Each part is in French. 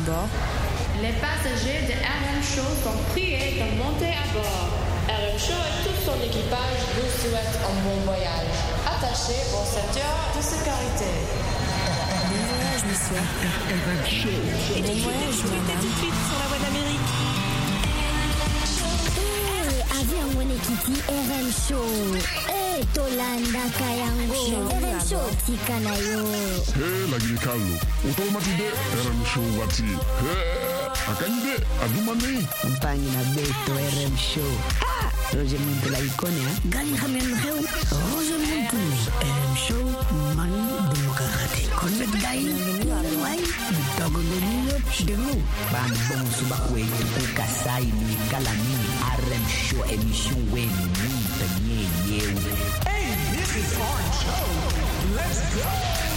bord. Les passagers de RM Show sont priés de monter à bord. RM Show et tout son équipage vous souhaitent un bon voyage. Attachez vos ceintures de sécurité. Bon voyage, monsieur. RM Show. Bon voyage, madame. Tout de suite sur la voie d'Amérique. Avion Monekiti RM Show. Tolanda Kayango. RM Show Tikanayo. La Guinée-Carlo. Automatide RM Show Wati. Akanyide Adumani. Mpangi na Beto RM Show. Roger Muntu la Icone. Gali Hamen Reu. Roger Muntu RM Show. Mani Demokrati. Connect Guy. Wai. Togo Domino. Demu. Bam Bom Subakwe. Kasai ni Kalani. RM Show émission Wen. Hey, this is Orange Show. Let's go.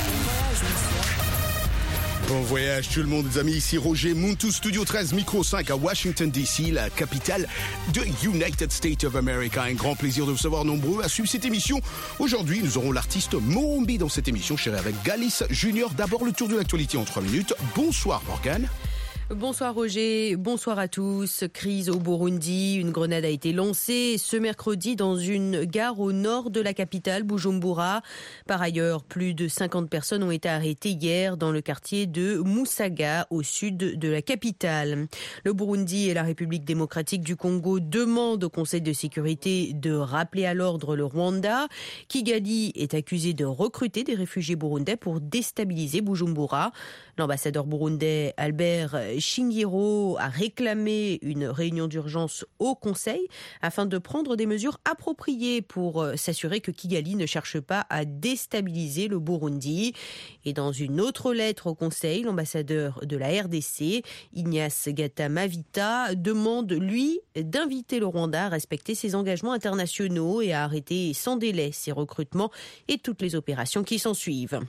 Bon voyage tout le monde, les amis, ici Roger Muntu, Studio 13, Micro 5 à Washington DC, la capitale de United States of America. Un grand plaisir de vous savoir nombreux à suivre cette émission. Aujourd'hui, nous aurons l'artiste Mohombi dans cette émission, chérie, avec Galis Junior. D'abord, le tour de l'actualité en 3 minutes. Bonsoir Morgane. Bonsoir Roger, bonsoir à tous. Crise au Burundi, une grenade a été lancée ce mercredi dans une gare au nord de la capitale, Bujumbura. Par ailleurs, plus de 50 personnes ont été arrêtées hier dans le quartier de Musaga, au sud de la capitale. Le Burundi et la République démocratique du Congo demandent au Conseil de sécurité de rappeler à l'ordre le Rwanda. Kigali est accusé de recruter des réfugiés burundais pour déstabiliser Bujumbura. L'ambassadeur burundais Albert Shingiro a réclamé une réunion d'urgence au Conseil afin de prendre des mesures appropriées pour s'assurer que Kigali ne cherche pas à déstabiliser le Burundi. Et dans une autre lettre au Conseil, l'ambassadeur de la RDC, Ignace Gata-Mavita, demande, lui, d'inviter le Rwanda à respecter ses engagements internationaux et à arrêter sans délai ses recrutements et toutes les opérations qui s'en suivent.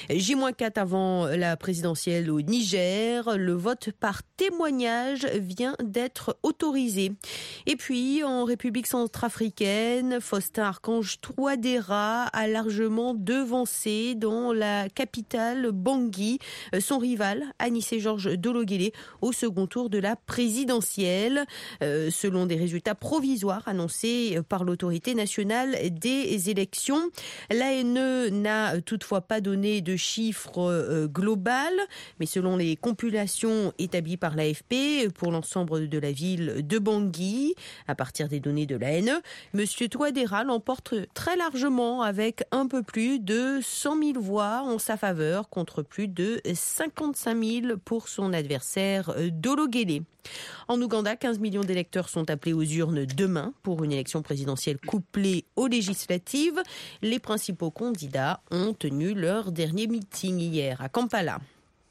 J-4 avant la présidentielle au Niger, le vote par témoignage vient d'être autorisé. Et puis, en République centrafricaine, Faustin Archange Touadéra a largement devancé dans la capitale Bangui son rival, Anissé-Georges Dologuélé, au second tour de la présidentielle. Selon des résultats provisoires annoncés par l'autorité nationale des élections, l'ANE n'a toutefois pas donné de chiffres global, mais selon les compilations établies par l'AFP pour l'ensemble de la ville de Bangui, à partir des données de l'ANE, M. Touadéra l'emporte très largement avec un peu plus de 100 000 voix en sa faveur contre plus de 55 000 pour son adversaire Dologuélé. En Ouganda, 15 millions d'électeurs sont appelés aux urnes demain pour une élection présidentielle couplée aux législatives. Les principaux candidats ont tenu leur dernier meeting hier à Kampala.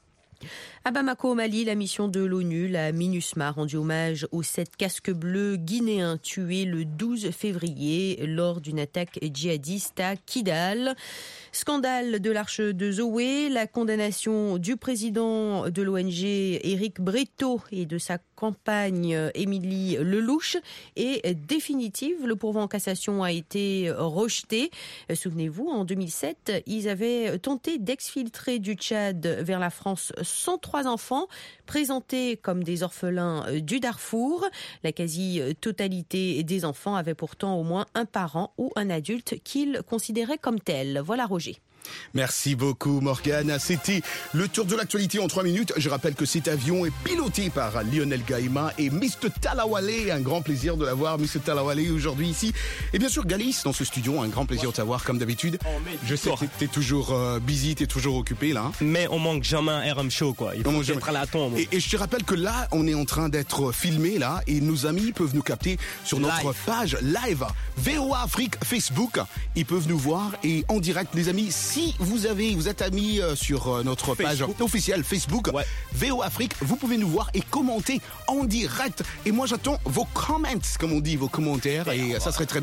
À Bamako, au Mali, la mission de l'ONU, la MINUSMA, a rendu hommage aux 7 casques bleus guinéens tués le 12 février lors d'une attaque djihadiste à Kidal. Scandale de l'Arche de Zoé, la condamnation du président de l'ONG Éric Breteau et de sa compagne Émilie Lelouch est définitive. Le pourvoi en cassation a été rejeté. Souvenez-vous, en 2007, ils avaient tenté d'exfiltrer du Tchad vers la France 103 enfants présentés comme des orphelins du Darfour. La quasi-totalité des enfants avaient pourtant au moins un parent ou un adulte qu'ils considéraient comme tel. Voilà Roger. Merci beaucoup Morgane. C'était le tour de l'actualité en 3 minutes. Je rappelle que cet avion est piloté par Lionel Gaïma et Mr Talawale. Un grand plaisir de l'avoir, Mr Talawale, aujourd'hui ici. Et bien sûr Galis dans ce studio, un grand plaisir de t'avoir comme d'habitude. Je sais que t'es toujours busy, t'es toujours occupé là. Mais on manque jamais un RM Show quoi. Il faut être à la tombe. Et je te rappelle que là, on est en train d'être filmé là et nos amis peuvent nous capter sur notre page live VOA Afrique Facebook. Ils peuvent nous voir et en direct les amis. Si vous êtes amis sur notre page officielle Facebook, VOA Afrique, vous pouvez nous voir et commenter en direct. Et moi, j'attends vos comments, comme on dit, vos commentaires, et ça serait très bien.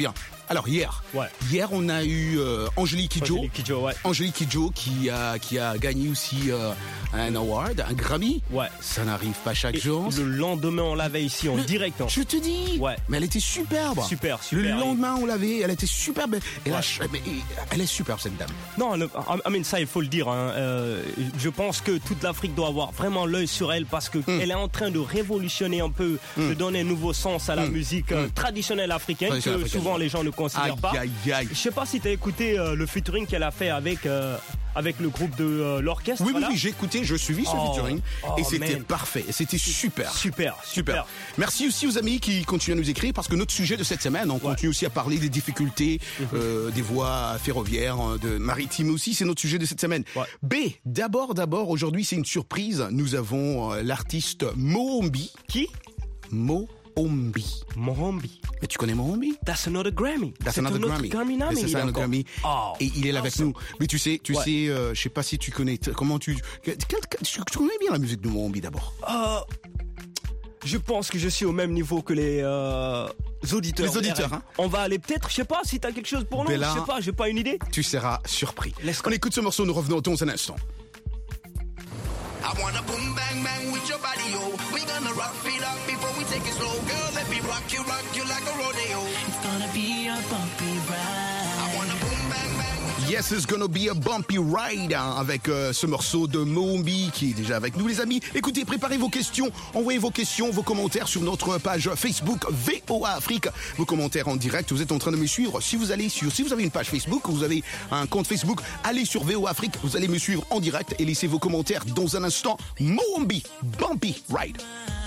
Alors hier on a eu Angélique Kidjo, Angélique Kidjo qui a gagné aussi un award, un Grammy. Ouais. Ça n'arrive pas chaque jour. Le lendemain, on l'avait ici en direct. Hein. Je te dis. Ouais. Mais elle était superbe. Super. Le lendemain, on l'avait. Elle était superbe. Elle est superbe cette dame. Non, ça il faut le dire. Hein. Je pense que toute l'Afrique doit avoir vraiment l'œil sur elle parce que elle est en train de révolutionner un peu, de donner un nouveau sens à la musique traditionnelle africaine que souvent les gens ne considèrent pas. Je sais pas si tu as écouté le featuring qu'elle a fait avec le groupe de l'orchestre. Oui, j'ai écouté, je suivis ce featuring et c'était parfait, c'était super. Merci aussi aux amis qui continuent à nous écrire parce que notre sujet de cette semaine, on continue aussi à parler des difficultés des voies ferroviaires, de maritimes aussi, c'est notre sujet de cette semaine. B, d'abord, aujourd'hui c'est une surprise, nous avons l'artiste Mohombi. Qui? Mohombi. Mais tu connais Mohombi? That's another Grammy. C'est un autre Grammy. Et il est là avec nous. Mais tu sais, je sais pas si tu connais, tu connais bien la musique de Mohombi d'abord? Je pense que je suis au même niveau que les auditeurs. Les auditeurs, hein. On va aller peut-être, je sais pas si t'as quelque chose pour nous. Je sais pas, j'ai pas une idée. Tu seras surpris. On écoute ce morceau, nous revenons dans un instant. I wanna boom bang bang with your body, yo. We gonna rock it up before we take it slow. Girl, let me rock you like a rodeo. It's gonna be a bumpy ride. I wanna boom bang bang. Yes, it's gonna be a bumpy ride avec ce morceau de Mohombi qui est déjà avec nous les amis. Écoutez, préparez vos questions, envoyez vos questions, vos commentaires sur notre page Facebook VOA Afrique. Vos commentaires en direct, vous êtes en train de me suivre. Si vous avez une page Facebook, vous avez un compte Facebook, allez sur VOA Afrique, vous allez me suivre en direct et laissez vos commentaires dans un instant. Mohombi, bumpy ride.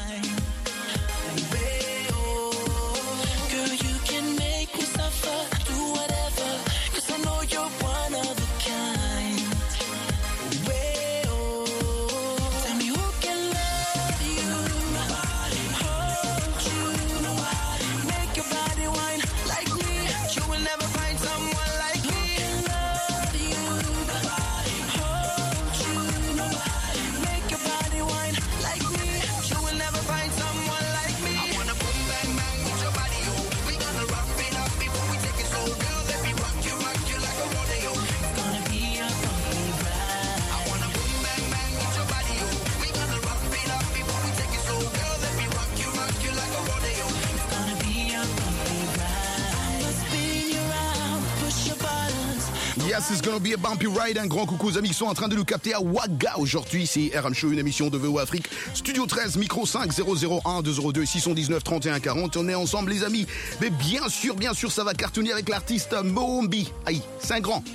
Yes, it's gonna be a bumpy ride. Un grand coucou aux amis qui sont en train de nous capter à Ouaga aujourd'hui. C'est RM Show, une émission de VOA Afrique. Studio 13, micro 5, 001 202 619 31 40. On est ensemble les amis. Mais bien sûr, ça va cartonner avec l'artiste Mohombi. Aïe, c'est un grand.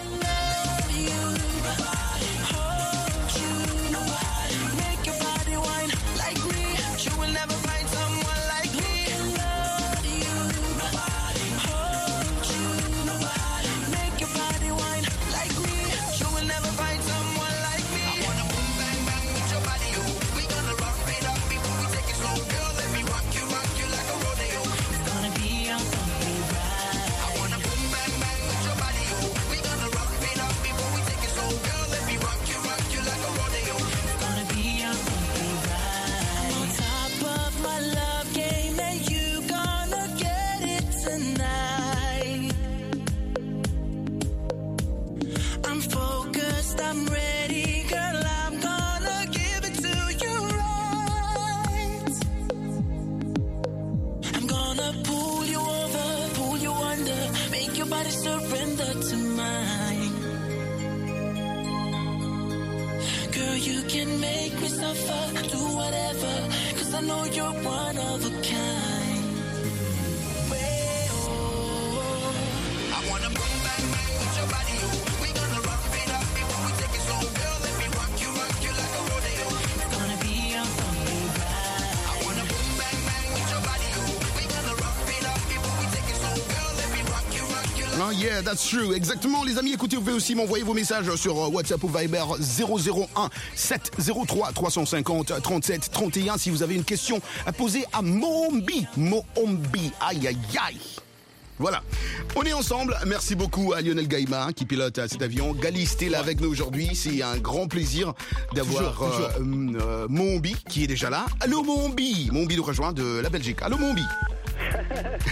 Yeah, that's true. Exactement, les amis, écoutez, vous pouvez aussi m'envoyer vos messages sur WhatsApp ou Viber 001 703 350 37 31 si vous avez une question à poser à Mohombi. Aïe, aïe, aïe. Voilà, on est ensemble. Merci beaucoup à Lionel Gaïma qui pilote cet avion. Galiste est là avec nous aujourd'hui. C'est un grand plaisir d'avoir Mohombi qui est déjà là. Allô Mohombi nous rejoint de la Belgique. Allô Mohombi.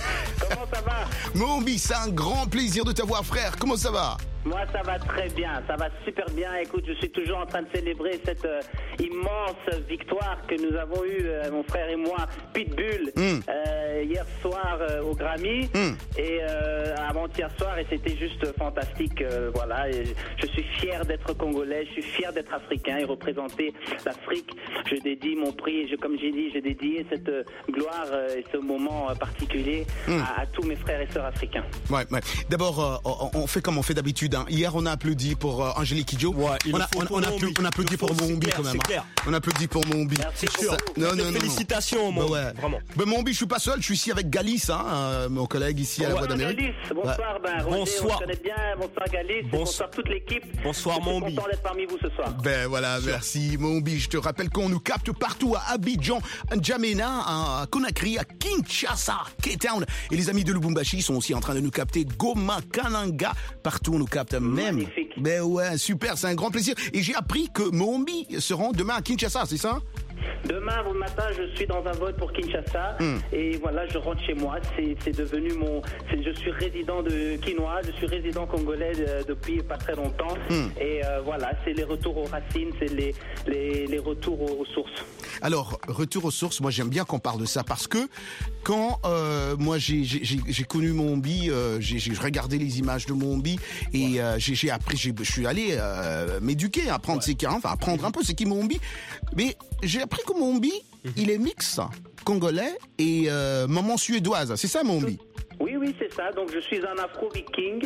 Comment ça va? Mombi, c'est un grand plaisir de t'avoir, frère. Comment ça va? Moi, ça va très bien, ça va super bien. Écoute, je suis toujours en train de célébrer cette immense victoire que nous avons eue, mon frère et moi, Pitbull, hier soir au Grammy et avant-hier soir, et c'était juste fantastique. Voilà, et je suis fier d'être congolais, je suis fier d'être africain et représenter l'Afrique. Je dédie mon prix, comme j'ai dit, j'ai dédié cette gloire et ce moment particulier à tous mes frères et sœurs africains. Ouais. D'abord, on fait comme on fait d'habitude. Hier, on a applaudi pour Angélique Kidjo. Ouais, on applaudit pour Mombi quand même. On applaudit pour Mombi. C'est sûr. Félicitations, Mombi. Vraiment. Mombi, je suis pas seul. Je suis ici avec Galis, mon collègue ici à la Voix d'Amérique. Galis, bonsoir. Roger, bonsoir. On se connaît bien. Bonsoir Galis. Bonsoir toute l'équipe. Bonsoir Mombi. Je suis content d'être parmi vous ce soir. Ben voilà, merci Mombi. Je te rappelle qu'on nous capte partout à Abidjan, N'Djamena, à Conakry, à Kinshasa, Cape Town. Et les amis de Lubumbashi sont aussi en train de nous capter. Goma, Kananga, partout on nous capte même. Magnifique. Ben ouais, super, c'est un grand plaisir. Et j'ai appris que Mombi se rend demain à Kinshasa, c'est ça? Demain au matin, je suis dans un vol pour Kinshasa et voilà, je rentre chez moi. C'est devenu je suis résident de Quinois, je suis résident congolais depuis pas très longtemps et voilà, c'est les retours aux racines, c'est les retours aux sources. Alors, retour aux sources, moi j'aime bien qu'on parle de ça parce que quand moi j'ai connu Mombi, j'ai regardé les images de Mombi et j'ai appris, je suis allé m'éduquer, apprendre c'est qui, enfin apprendre un peu c'est qui Mombi, mais j'ai appris que Mombi, il est mix congolais et maman suédoise, c'est ça Mombi? Oui, c'est ça. Donc, je suis un afro-viking.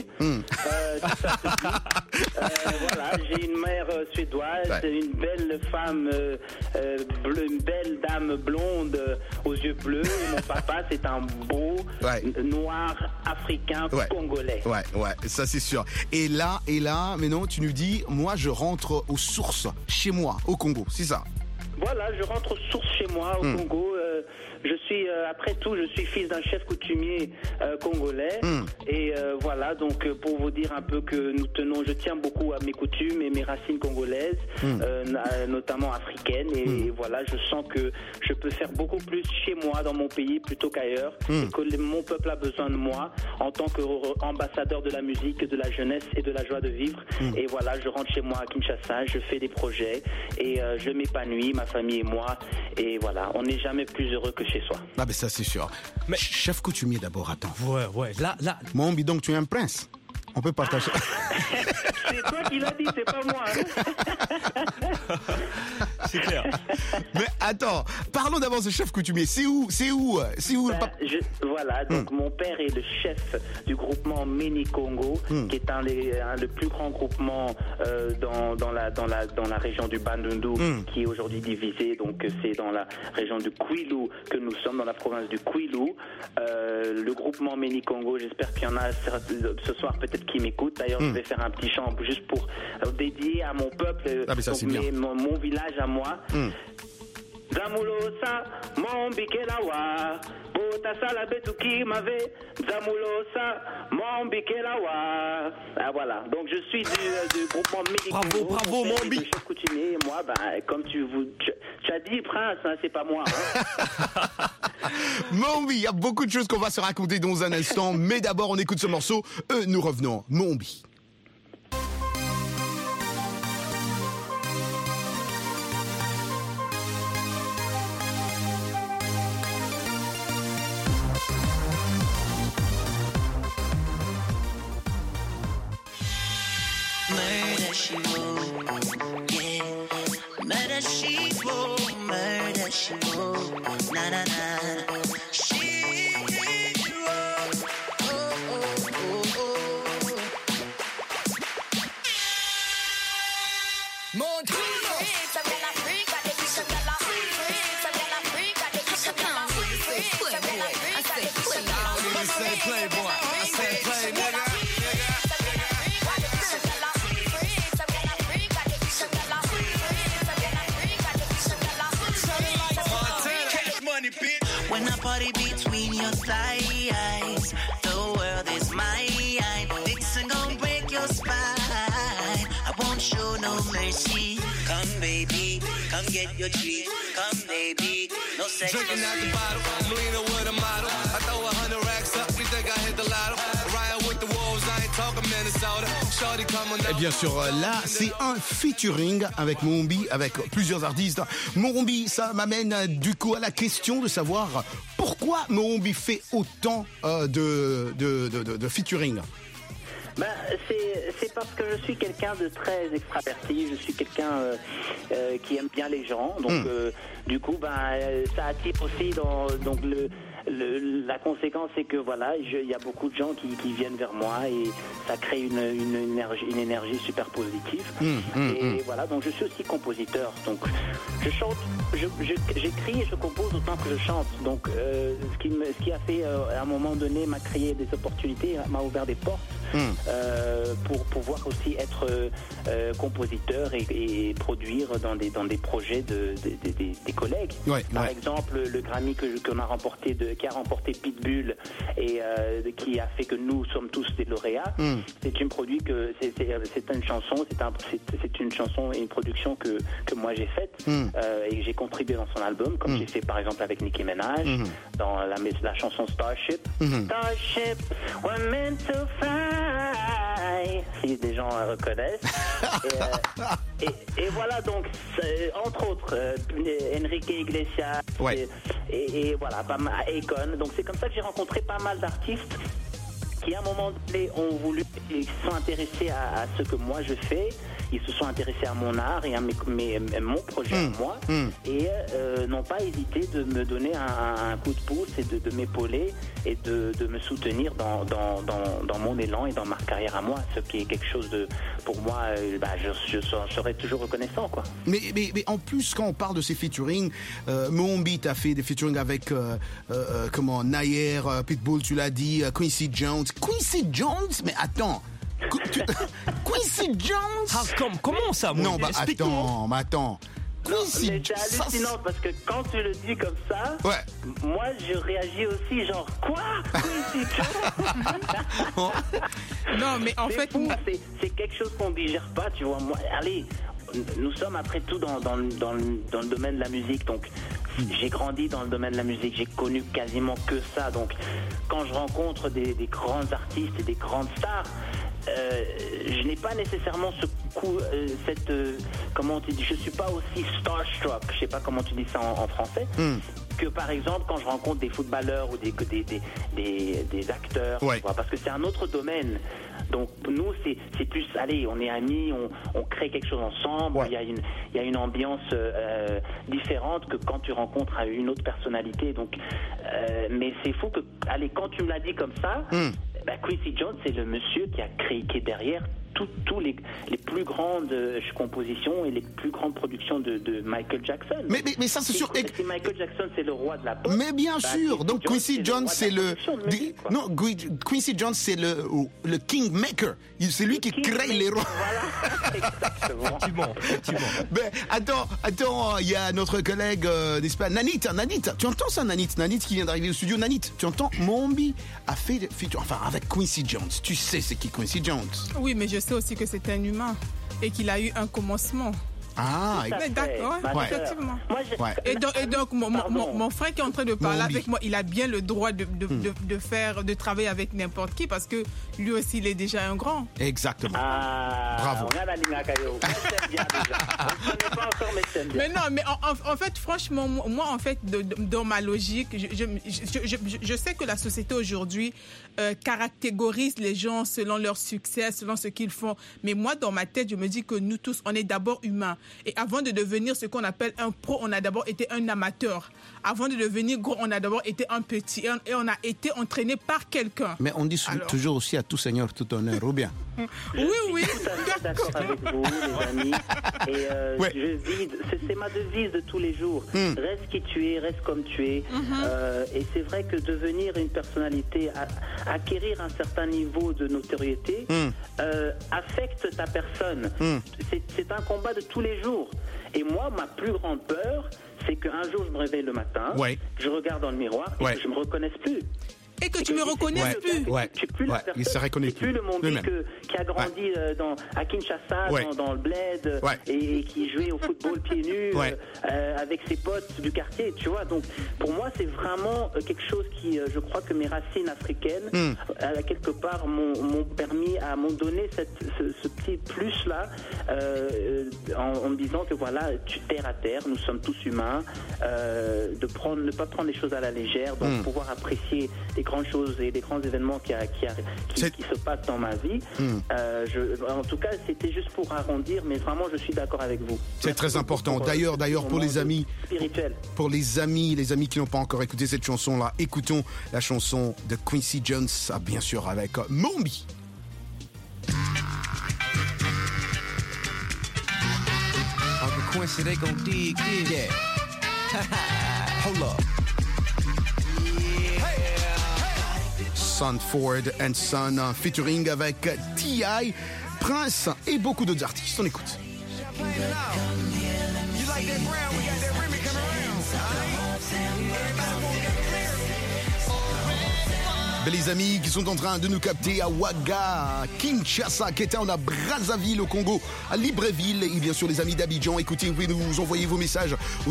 Voilà, j'ai une mère suédoise, une belle femme bleue, une belle dame blonde aux yeux bleus. Et mon papa, c'est un beau noir africain congolais. Ouais, ça c'est sûr. Et là, mais non, tu nous dis, moi, je rentre aux sources chez moi, au Congo, c'est ça? Voilà, je rentre aux sources chez moi, au Congo. Je suis, après tout, je suis fils d'un chef coutumier congolais. Et voilà, donc pour vous dire un peu que je tiens beaucoup à mes coutumes et mes racines congolaises, notamment africaines. Et voilà, je sens que je peux faire beaucoup plus chez moi, dans mon pays, plutôt qu'ailleurs. Et que mon peuple a besoin de moi en tant qu'ambassadeur de la musique, de la jeunesse et de la joie de vivre. Et voilà, je rentre chez moi à Kinshasa, je fais des projets et je m'épanouis, ma famille et moi. Et voilà, on n'est jamais plus heureux que chez soi. Ah ben ça c'est sûr. Mais chef coutumier d'abord, attends. Ouais. Là. Mombi, donc tu es un prince. On peut partager. C'est toi qui l'as dit, c'est pas moi. C'est clair. Mais attends, parlons d'abord de chef coutumier. C'est où Voilà, donc mon père est le chef du groupement Meni Congo, qui est le plus grand groupement dans la région du Bandundu, qui est aujourd'hui divisé. Donc c'est dans la région du Kwilu que nous sommes, dans la province du Kwilu. Le groupement Meni Congo, j'espère qu'il y en a ce soir peut-être qui m'écoutent. D'ailleurs, je vais faire un petit chant juste pour dédier à mon peuple, mon village à moi. Zamulosa, mon bikelawa, botasala betuki mave, Zamulosa, mon bikelawa. Ah voilà, donc je suis du groupement Médico. Bravo, Mombi. Le chef coutumier, et moi, comme tu as dit, prince, hein, c'est pas moi. Hein. Mombi, il y a beaucoup de choses qu'on va se raconter dans un instant, mais d'abord on écoute ce morceau, nous revenons. Mombi. Murder she wrote, yeah. Murder she wrote, murder she wrote, na na na. She wrote, Playboy, I said play, nigga. When I party between your thighs, the world is mine. Vixen gon' break your spine. I won't show no mercy. Come baby, come get your treat. Come baby, no sex. Drinking out the bottle, I'm leaning with a model. I throw 100 racks up, you think Et bien sûr, là, c'est un featuring avec Mohombi, avec plusieurs artistes. Mohombi, ça m'amène du coup à la question de savoir pourquoi Mohombi fait autant de featuring. Ben, c'est parce que je suis quelqu'un de très extraverti, je suis quelqu'un qui aime bien les gens, donc du coup ça attire aussi donc la conséquence, c'est que voilà, il y a beaucoup de gens qui viennent vers moi et ça crée une énergie super positive. Voilà, donc je suis aussi compositeur. Donc je chante, j'écris et je compose autant que je chante. Donc ce qui a fait à un moment donné m'a créé des opportunités, m'a ouvert des portes pour pouvoir aussi être compositeur et produire dans des projets des collègues. Par exemple, le Grammy qu'on a remporté qui a remporté Pitbull et qui a fait que nous sommes tous des lauréats. C'est une produit que c'est une chanson, c'est une chanson et une production que moi j'ai faite et j'ai contribué dans son album, comme j'ai fait par exemple avec Nicki Minaj dans la chanson Starship. Starship, we're meant to fly. Si des gens reconnaissent. Et voilà, donc entre autres Enrique Iglesias et voilà, Akon. Donc c'est comme ça que j'ai rencontré pas mal d'artistes qui à un moment donné ont voulu, ils se sont intéressés à ce que moi je fais, ils se sont intéressés à mon art et à mon projet à moi, et n'ont pas hésité de me donner un coup de pouce et de m'épauler et de me soutenir dans mon élan et dans ma carrière à moi, ce qui est quelque chose de, pour moi, je serai toujours reconnaissant, quoi. Mais en plus, quand on parle de ces featuring, Mohombi a fait des featuring avec Nayer, Pitbull, tu l'as dit, Quincy Jones. Quincy Jones? Mais attends, Quincy Jones? Comment ça? Non, attends. Quincy Jones. C'est hallucinant parce que quand tu le dis comme ça, moi je réagis aussi genre quoi? Quincy Jones? Non, mais en fait, c'est quelque chose qu'on digère pas, tu vois. Moi, allez, nous sommes après tout dans le domaine de la musique, donc j'ai grandi dans le domaine de la musique, j'ai connu quasiment que ça. Donc quand je rencontre des grands artistes et des grandes stars, je n'ai pas nécessairement ce coup, comment tu dis, je suis pas aussi starstruck, je sais pas comment tu dis ça en français, que par exemple quand je rencontre des footballeurs ou des acteurs, tu vois, parce que c'est un autre domaine. Donc nous c'est plus, allez, on est amis, on crée quelque chose ensemble, il y a une ambiance différente que quand tu rencontres une autre personnalité. Donc mais c'est fou que, allez, quand tu me l'as dit comme ça, Quincy Jones, c'est le monsieur qui est derrière tous les plus grandes compositions et les plus grandes productions de Michael Jackson. Mais ça c'est sûr. Si Michael Jackson c'est le roi de la pop. Mais bien sûr. Donc Quincy Jones c'est Quincy Jones c'est le kingmaker. C'est lui qui crée les rois. Voilà. Exactement. Mais attends, il y a notre collègue, n'est-ce pas, Nanit, tu entends ça, Nanit qui vient d'arriver au studio. Nanit, tu entends, Mohombi a fait des features, enfin avec Quincy Jones. Tu sais c'est qui Quincy Jones? Oui, mais je sais aussi que c'est un humain et qu'il a eu un commencement. Ah, d'accord, effectivement. Et donc mon frère qui est en train de parler avec moi, il a bien le droit de travailler avec n'importe qui parce que lui aussi il est déjà un grand. Exactement. Bravo. Mais non, mais en fait, franchement, moi en fait, dans ma logique, je sais que la société aujourd'hui caractérise les gens selon leur succès, selon ce qu'ils font. Mais moi, dans ma tête, je me dis que nous tous, on est d'abord humains. Et avant de devenir ce qu'on appelle un pro, on a d'abord été un amateur. Avant de devenir gros, on a d'abord été un petit. Et on a été entraîné par quelqu'un. Mais on dit toujours aussi à tout seigneur, tout honneur, ou bien? Oui. Tout à fait d'accord avec vous, les amis. Et c'est ma devise de tous les jours. Reste qui tu es, reste comme tu es. Et c'est vrai que devenir une personnalité, acquérir un certain niveau de notoriété, affecte ta personne. C'est un combat de tous les jours. Et moi, ma plus grande peur, c'est qu'un jour je me réveille le matin, je regarde dans le miroir et que je me reconnaisse plus. et que tu me reconnaisses plus. Tu n'es plus la personne. Il se reconnaît plus le Mombi qui a grandi à Kinshasa, dans le bled, et qui jouait au football pieds nus avec ses potes du quartier, tu vois. Donc, pour moi, c'est vraiment quelque chose qui, je crois que mes racines africaines, quelque part, m'ont permis, m'ont donné ce petit plus-là, en me disant que voilà, terre à terre, nous sommes tous humains, ne pas prendre les choses à la légère, donc pouvoir apprécier les grandes choses et les grands événements qui se passent dans ma vie. En tout cas, c'était juste pour arrondir, mais vraiment, je suis d'accord avec vous. C'est très important. D'ailleurs, pour les amis spirituels, pour les amis qui n'ont pas encore écouté cette chanson-là, écoutons la chanson de Quincy Jones, bien sûr, avec Mombi. Uncle Quincy, they gon' dig it. Hold up. Son Ford and Son featuring avec T.I., Prince et beaucoup d'autres artistes. On écoute. Les amis qui sont en train de nous capter à Ouaga, Kinshasa, Kéta, à Brazzaville au Congo, à Libreville et bien sûr les amis d'Abidjan. Écoutez, vous pouvez nous envoyer vos messages au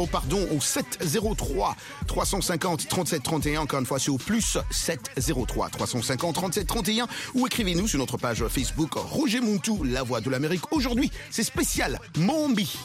703 350 37 31. Encore une fois, c'est au plus 703 350 37 31 ou écrivez-nous sur notre page Facebook Roger Muntu, la voix de l'Amérique. Aujourd'hui, c'est spécial Mombi.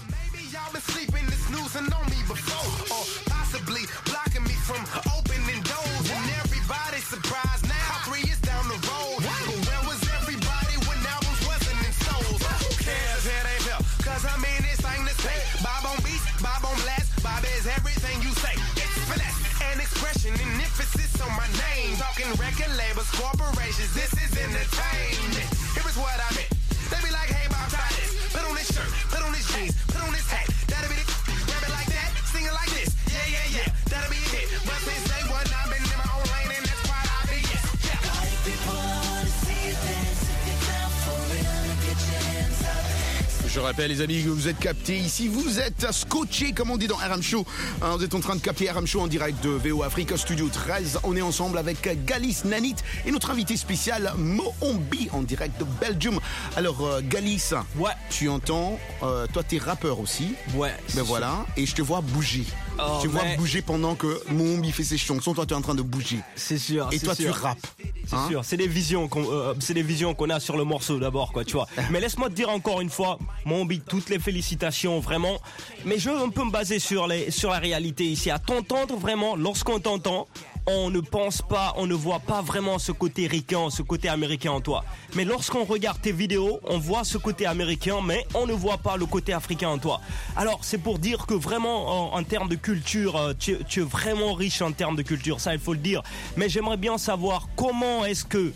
Surprised now, 3 years down the road. But where was everybody when albums wasn't in stores? Who cares? It ain't real. Cause I mean, this ain't the same. Bob on beats, Bob on blast. Bob is everything you say. It's finesse and expression and emphasis on my name. Talking record labels, corporations, this is entertainment. Here is what I meant. They be like, hey, Bob, try this. Put on this shirt, put on this jeans, put on this hat. That'll be the grab it like that, sing it like this. Yeah, yeah, yeah. That'll be a hit. But since day one, I've been in my own lane and that's why I be yes. Yeah. Party people, I wanna see you dance. If you're down for it, get your hands up. Je rappelle les amis que vous êtes captés ici, vous êtes scotchés comme on dit dans RM Show. Vous êtes en train de capter RM Show en direct de VO Africa Studio 13. On est ensemble avec Galis Nanit et notre invité spécial Mombi en direct de Belgium. Alors Galis, tu entends, toi t'es rappeur aussi. Ouais. Ben voilà, et je te vois bouger. Tu vois bouger pendant que Mombi fait ses chansons, toi tu es en train de bouger. C'est sûr. Et toi sûr. tu rappes. C'est sûr, c'est des visions qu'on a sur le morceau d'abord, quoi, tu vois. Mais laisse-moi te dire encore une fois, Mombi, toutes les félicitations, vraiment. Mais je veux un peu me baser sur la réalité ici. À t'entendre vraiment, lorsqu'on t'entend, on ne pense pas, on ne voit pas vraiment ce côté ricain, ce côté américain en toi. Mais lorsqu'on regarde tes vidéos, on voit ce côté américain, mais on ne voit pas le côté africain en toi. Alors, c'est pour dire que vraiment, en termes de culture, tu es vraiment riche en termes de culture, ça il faut le dire. Mais j'aimerais bien savoir comment est-ce que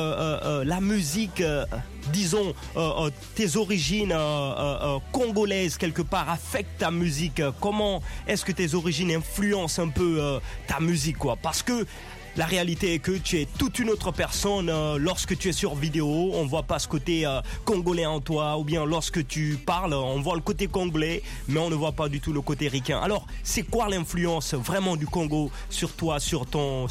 la musique, disons, tes origines congolaises quelque part affectent ta musique. Comment est-ce que tes origines influencent un peu ta musique, quoi? Parce que la réalité est que tu es toute une autre personne lorsque tu es sur vidéo. On voit pas ce côté congolais en toi, ou bien lorsque tu parles, on voit le côté congolais, mais on ne voit pas du tout le côté ricain. Alors, c'est quoi l'influence vraiment du Congo sur toi, sur ton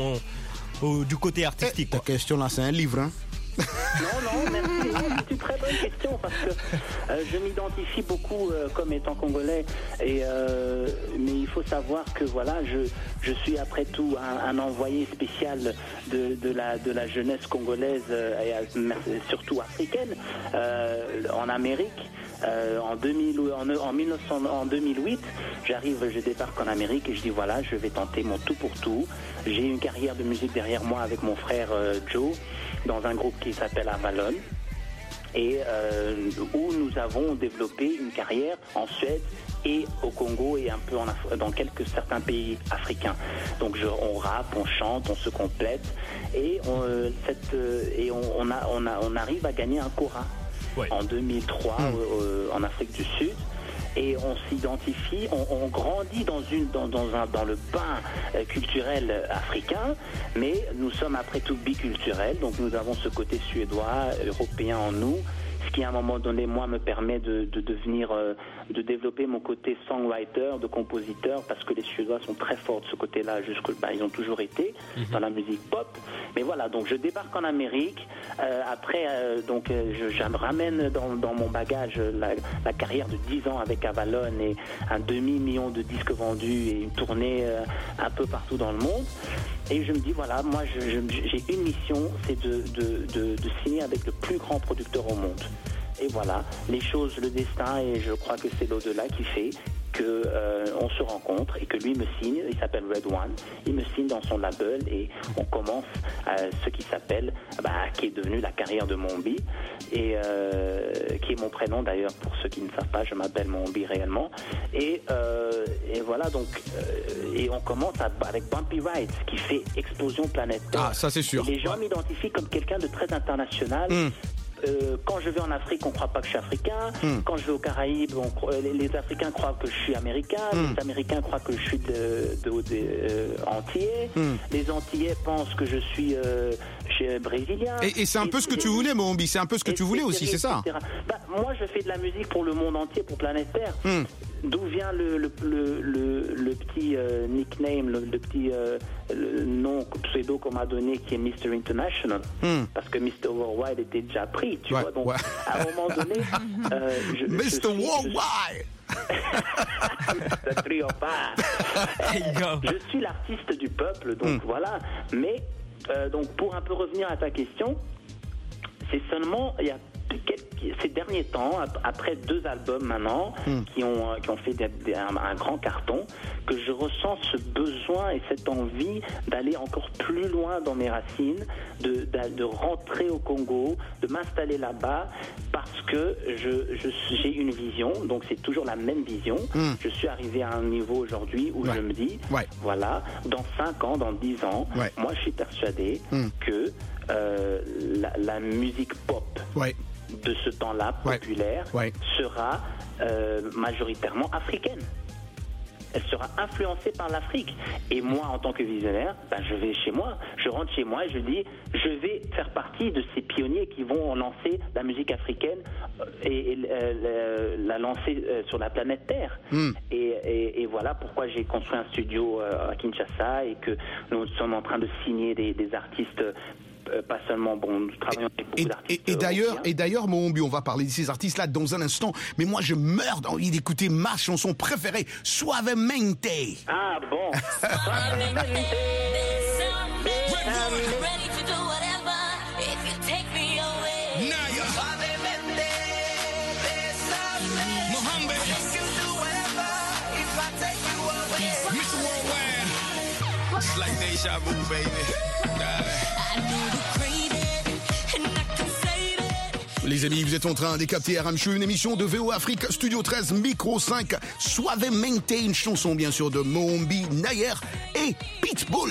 du côté artistique? Ta question là, c'est un livre, hein? Non, merci. C'est une très bonne question parce que je m'identifie beaucoup comme étant congolais mais il faut savoir que voilà, je suis après tout un envoyé spécial de la jeunesse congolaise et surtout africaine en Amérique. En 2008, je débarque en Amérique et je dis voilà, je vais tenter mon tout pour tout. J'ai une carrière de musique derrière moi avec mon frère Joe dans un groupe qui s'appelle Avalon et où nous avons développé une carrière en Suède et au Congo et un peu dans certains pays africains. Donc on rappe, on chante, on se complète et on arrive à gagner un Cora. Ouais. En 2003 en Afrique du Sud et on s'identifie, on grandit dans le bain culturel africain, mais nous sommes après tout biculturels, donc nous avons ce côté suédois, européen en nous, ce qui à un moment donné, moi, me permet de devenir, de développer mon côté songwriter, de compositeur, parce que les Suédois sont très forts de ce côté-là, ils ont toujours été dans la musique pop. Mais voilà, donc je débarque en Amérique. Après, je ramène dans mon bagage la carrière de 10 ans avec Avalon et un demi-million de disques vendus et une tournée un peu partout dans le monde. Et je me dis, voilà, moi j'ai une mission, c'est de signer avec le plus grand producteur au monde. Et voilà, les choses, le destin, et je crois que c'est l'au-delà qui fait que on se rencontre et que lui me signe. Il s'appelle Red One. Il me signe dans son label et on commence ce qui s'appelle, qui est devenu la carrière de Mombi et qui est mon prénom d'ailleurs pour ceux qui ne savent pas. Je m'appelle Mombi réellement. Et voilà donc et on commence avec Bumpy Rides qui fait explosion planétaire. Ah, ça c'est sûr. Et les gens m'identifient comme quelqu'un de très international. Quand je vais en Afrique, on ne croit pas que je suis africain. Quand je vais aux Caraïbes, les Africains croient que je suis américain. Les Américains croient que je suis antillais. Les Antillais pensent que je suis brésilien. Et c'est un peu ce que tu voulais, Mombi. C'est un peu ce que tu voulais aussi, c'est ça. Moi, je fais de la musique pour le monde entier, pour Planète Terre. D'où vient le petit nickname, le petit nom pseudo qu'on m'a donné qui est Mr. International, parce que Mr. Worldwide était déjà pris, tu vois. Donc, à un moment donné, Mr. Worldwide. Je suis l'artiste du peuple, donc voilà. Mais donc pour un peu revenir à ta question, c'est seulement il y a ces derniers temps, après 2 albums maintenant qui ont fait un grand carton, que je ressens ce besoin et cette envie d'aller encore plus loin dans mes racines, de rentrer au Congo, de m'installer là-bas, parce que j'ai une vision, donc c'est toujours la même vision. Je suis arrivé à un niveau aujourd'hui où je me dis, voilà, dans 5 ans, dans 10 ans, moi je suis persuadé que la musique pop de ce temps-là, populaire, sera majoritairement africaine. Elle sera influencée par l'Afrique. Et moi, en tant que visionnaire, je vais chez moi. Je rentre chez moi et je dis, je vais faire partie de ces pionniers qui vont lancer la musique africaine et la lancer sur la planète Terre. Et voilà pourquoi j'ai construit un studio à Kinshasa et que nous sommes en train de signer des artistes. Pas seulement, nous travaillons avec beaucoup d'artistes. Et d'ailleurs, Mombi, on va parler de ces artistes-là dans un instant, mais moi je meurs d'envie d'écouter ma chanson préférée, Suavemente. Ah bon. It's like deja vu, baby. Les amis, vous êtes en train de capter RM Show, une émission de VO Afrique, Studio 13, Micro 5, Suavemente, une chanson bien sûr de Mombi, Nayer et Pitbull.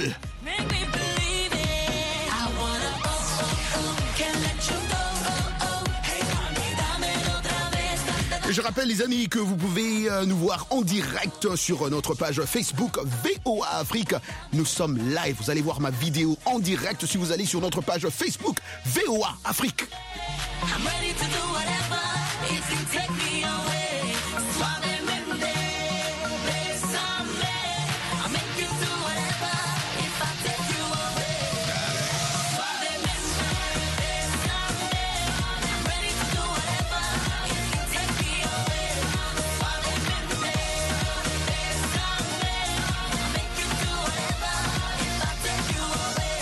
Je rappelle les amis que vous pouvez nous voir en direct sur notre page Facebook VOA Afrique. Nous sommes live, vous allez voir ma vidéo en direct si vous allez sur notre page Facebook VOA Afrique. I'm ready to do whatever if you take me away. Suavemente, bésame. I'll make you do whatever if I take you away. Suavemente, bésame. I'm ready to do whatever if you take me away. Suavemente, bésame. I'll make you do whatever if I take you away.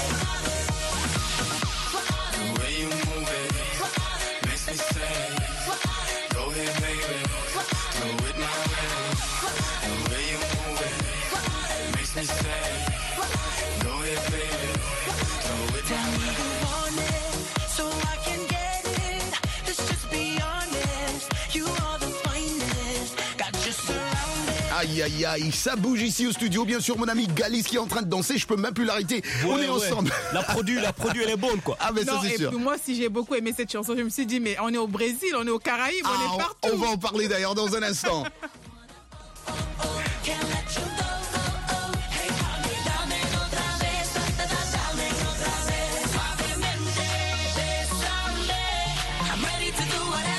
The way you move it makes me say, go ahead, baby, do it my way. The way you move it makes me say, go ahead, baby, do it Tell my me way. you want it, so I can get it. Let's just be honest. You are the finest. Got you surrounded. Aïe aïe aïe, ça bouge ici au studio, bien sûr mon ami Galis qui est en train de danser, je peux même plus l'arrêter, on est ensemble. La produit elle est bonne quoi. Ah mais Non, ça c'est et sûr. puis moi aussi j'ai beaucoup aimé cette chanson. Je me suis dit mais on est au Brésil, on est aux Caraïbes, on est partout. On va en parler d'ailleurs dans un instant. Can't let you go. Hey, dame otra vez. Dame otra vez. Suavemente, bésame. I'm ready to do whatever.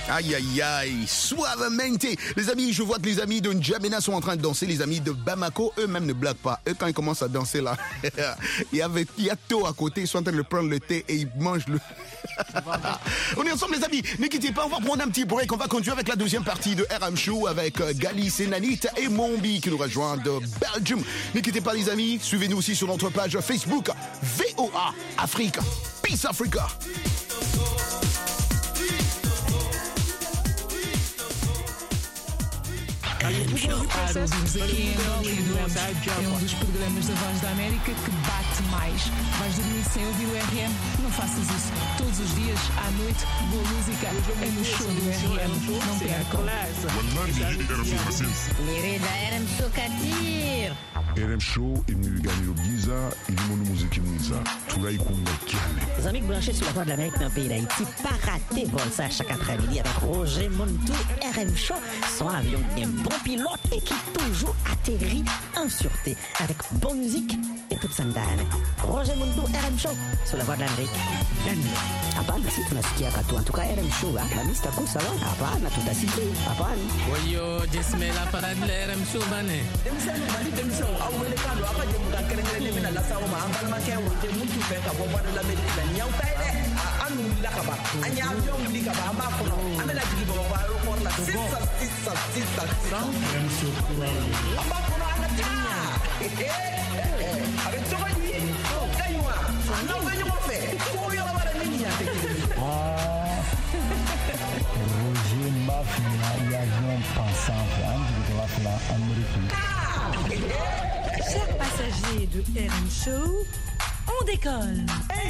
Aïe, aïe, aïe, suavemente. Les amis, je vois que les amis de N'Djamena sont en train de danser. Les amis de Bamako, eux-mêmes ne blaguent pas. Eux, quand ils commencent à danser là, il y a Théo à côté, ils sont en train de prendre le thé et ils mangent le... On est ensemble les amis, ne quittez pas, on va prendre un petit break. On va continuer avec la deuxième partie de RM Show avec Galis et Nanit et Mombi qui nous rejoint de Belgium. Ne quittez pas les amis, suivez-nous aussi sur notre page Facebook VOA Afrique. Peace Africa. Todos é um dos programas da Voz da América que bate mais. Vais dormir sem ouvir o RM? Não faças isso. Todos os dias, à noite, boa música é no show do RM. Não percam. RM Show Katir. RM Show imnigani Giza ilimono muziki mwiza tulaikunda kiane. Les amis branchés sur la Voix de l'Amérique dans le pays d'Haïti, pas rater vol ça chaque après-midi avec Roger Montou. RM Show, son avion bien bon pilote et qui toujours atterrit en sûreté avec bonne musique et toute sandane. Roger Montou, RM Show sur la Voix de l'Amérique. Hapana, si tunasikia katu. En tout cas, RM Show, la mista kusa wa. Hapana, tutasikia. Hapana. Oyo, jesme la parade de RM Show, bane. Roger Mafia, il y a un pensant, Chers passagers de RM Show, on décolle.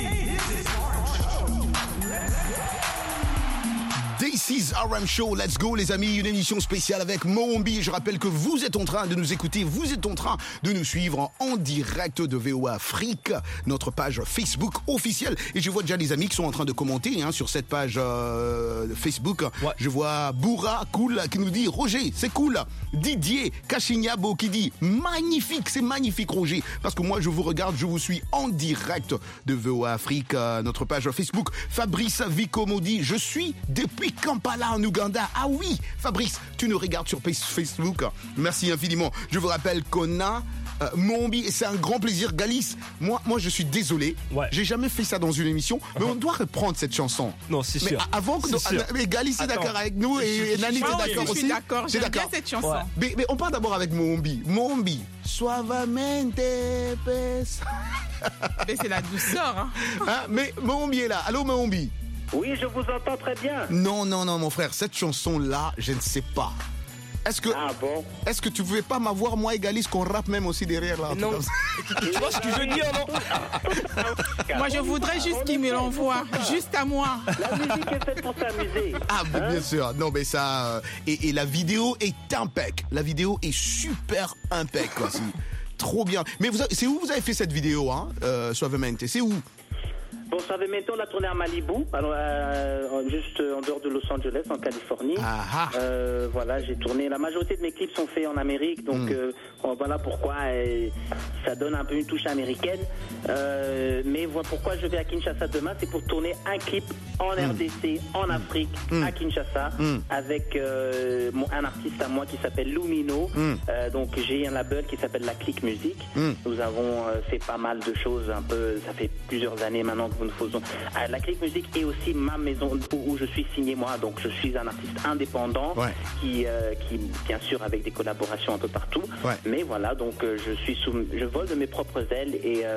This is RM Show, let's go les amis, une émission spéciale avec Mombi. Je rappelle que vous êtes en train de nous écouter, vous êtes en train de nous suivre en direct de VOA Afrique, notre page Facebook officielle. Et je vois déjà les amis qui sont en train de commenter sur cette page Facebook. Ouais. Je vois Boura Cool qui nous dit Roger, c'est cool. Didier Kachignabo qui dit magnifique, c'est magnifique Roger. Parce que moi je vous regarde, je vous suis en direct de VOA Afrique, notre page Facebook. Fabrice Vicomo dit je suis depuis Kampala en Ouganda. Ah oui, Fabrice, tu nous regardes sur Facebook. Merci infiniment. Je vous rappelle qu'on a Mombi et c'est un grand plaisir. Galis, moi je suis désolé. Ouais. J'ai jamais fait ça dans une émission, mais on doit reprendre cette chanson. Non, c'est sûr. Mais avant que mais Galis est d'accord avec nous et Nani est d'accord aussi. Je suis d'accord, j'aime bien cette chanson. Ouais. Mais on part d'abord avec Mombi. Mombi, suavemente pesa. Mais c'est la douceur. Mais Mombi est là. Allô Mombi. Oui, je vous entends très bien. Non, mon frère, cette chanson-là, je ne sais pas. Est-ce que tu ne pouvais pas m'avoir, moi et Galis, qu'on rappe même aussi derrière là? Non. Tu vois ce que je veux dire, non? Moi, je voudrais juste qu'il me l'envoie, juste à moi. La musique est faite pour s'amuser. Ah, bien sûr. Non, mais ça... Et la vidéo est impec. La vidéo est super impec, quoi. C'est trop bien. Mais c'est où vous avez fait cette vidéo, Suavemente? C'est où? Bon, Suavemente, on l'a tourné à Malibu, alors, juste en dehors de Los Angeles, en Californie. Voilà, j'ai tourné. La majorité de mes clips sont faits en Amérique, donc voilà pourquoi ça donne un peu une touche américaine. Mais voilà pourquoi je vais à Kinshasa demain, c'est pour tourner un clip en RDC, en Afrique, à Kinshasa, avec un artiste à moi qui s'appelle Lumino. Donc j'ai un label qui s'appelle La Clique Musique. Nous avons fait pas mal de choses, un peu, ça fait plusieurs années maintenant que nous faisons. La Clique Musique est aussi ma maison où je suis signé moi, donc je suis un artiste indépendant qui bien sûr avec des collaborations un peu partout. Mais voilà, donc je vole de mes propres ailes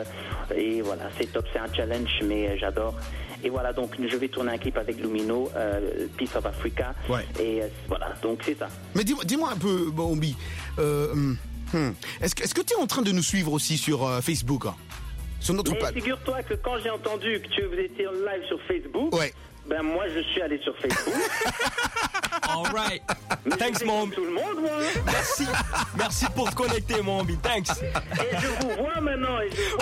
et voilà, c'est top, c'est un challenge, mais j'adore. Et voilà, donc je vais tourner un clip avec Lumino, Peace of Africa. Et voilà, donc c'est ça. Mais dis-moi un peu, Mombi, est-ce que tu es en train de nous suivre aussi sur Facebook, sur notre page? Figure-toi que quand j'ai entendu que vous étiez en live sur Facebook, ben moi je suis allé sur Facebook. All right. Thanks, Mombi. Tout le monde, moi. Merci pour te connecter, Mombi. Thanks. Et je vous vois maintenant.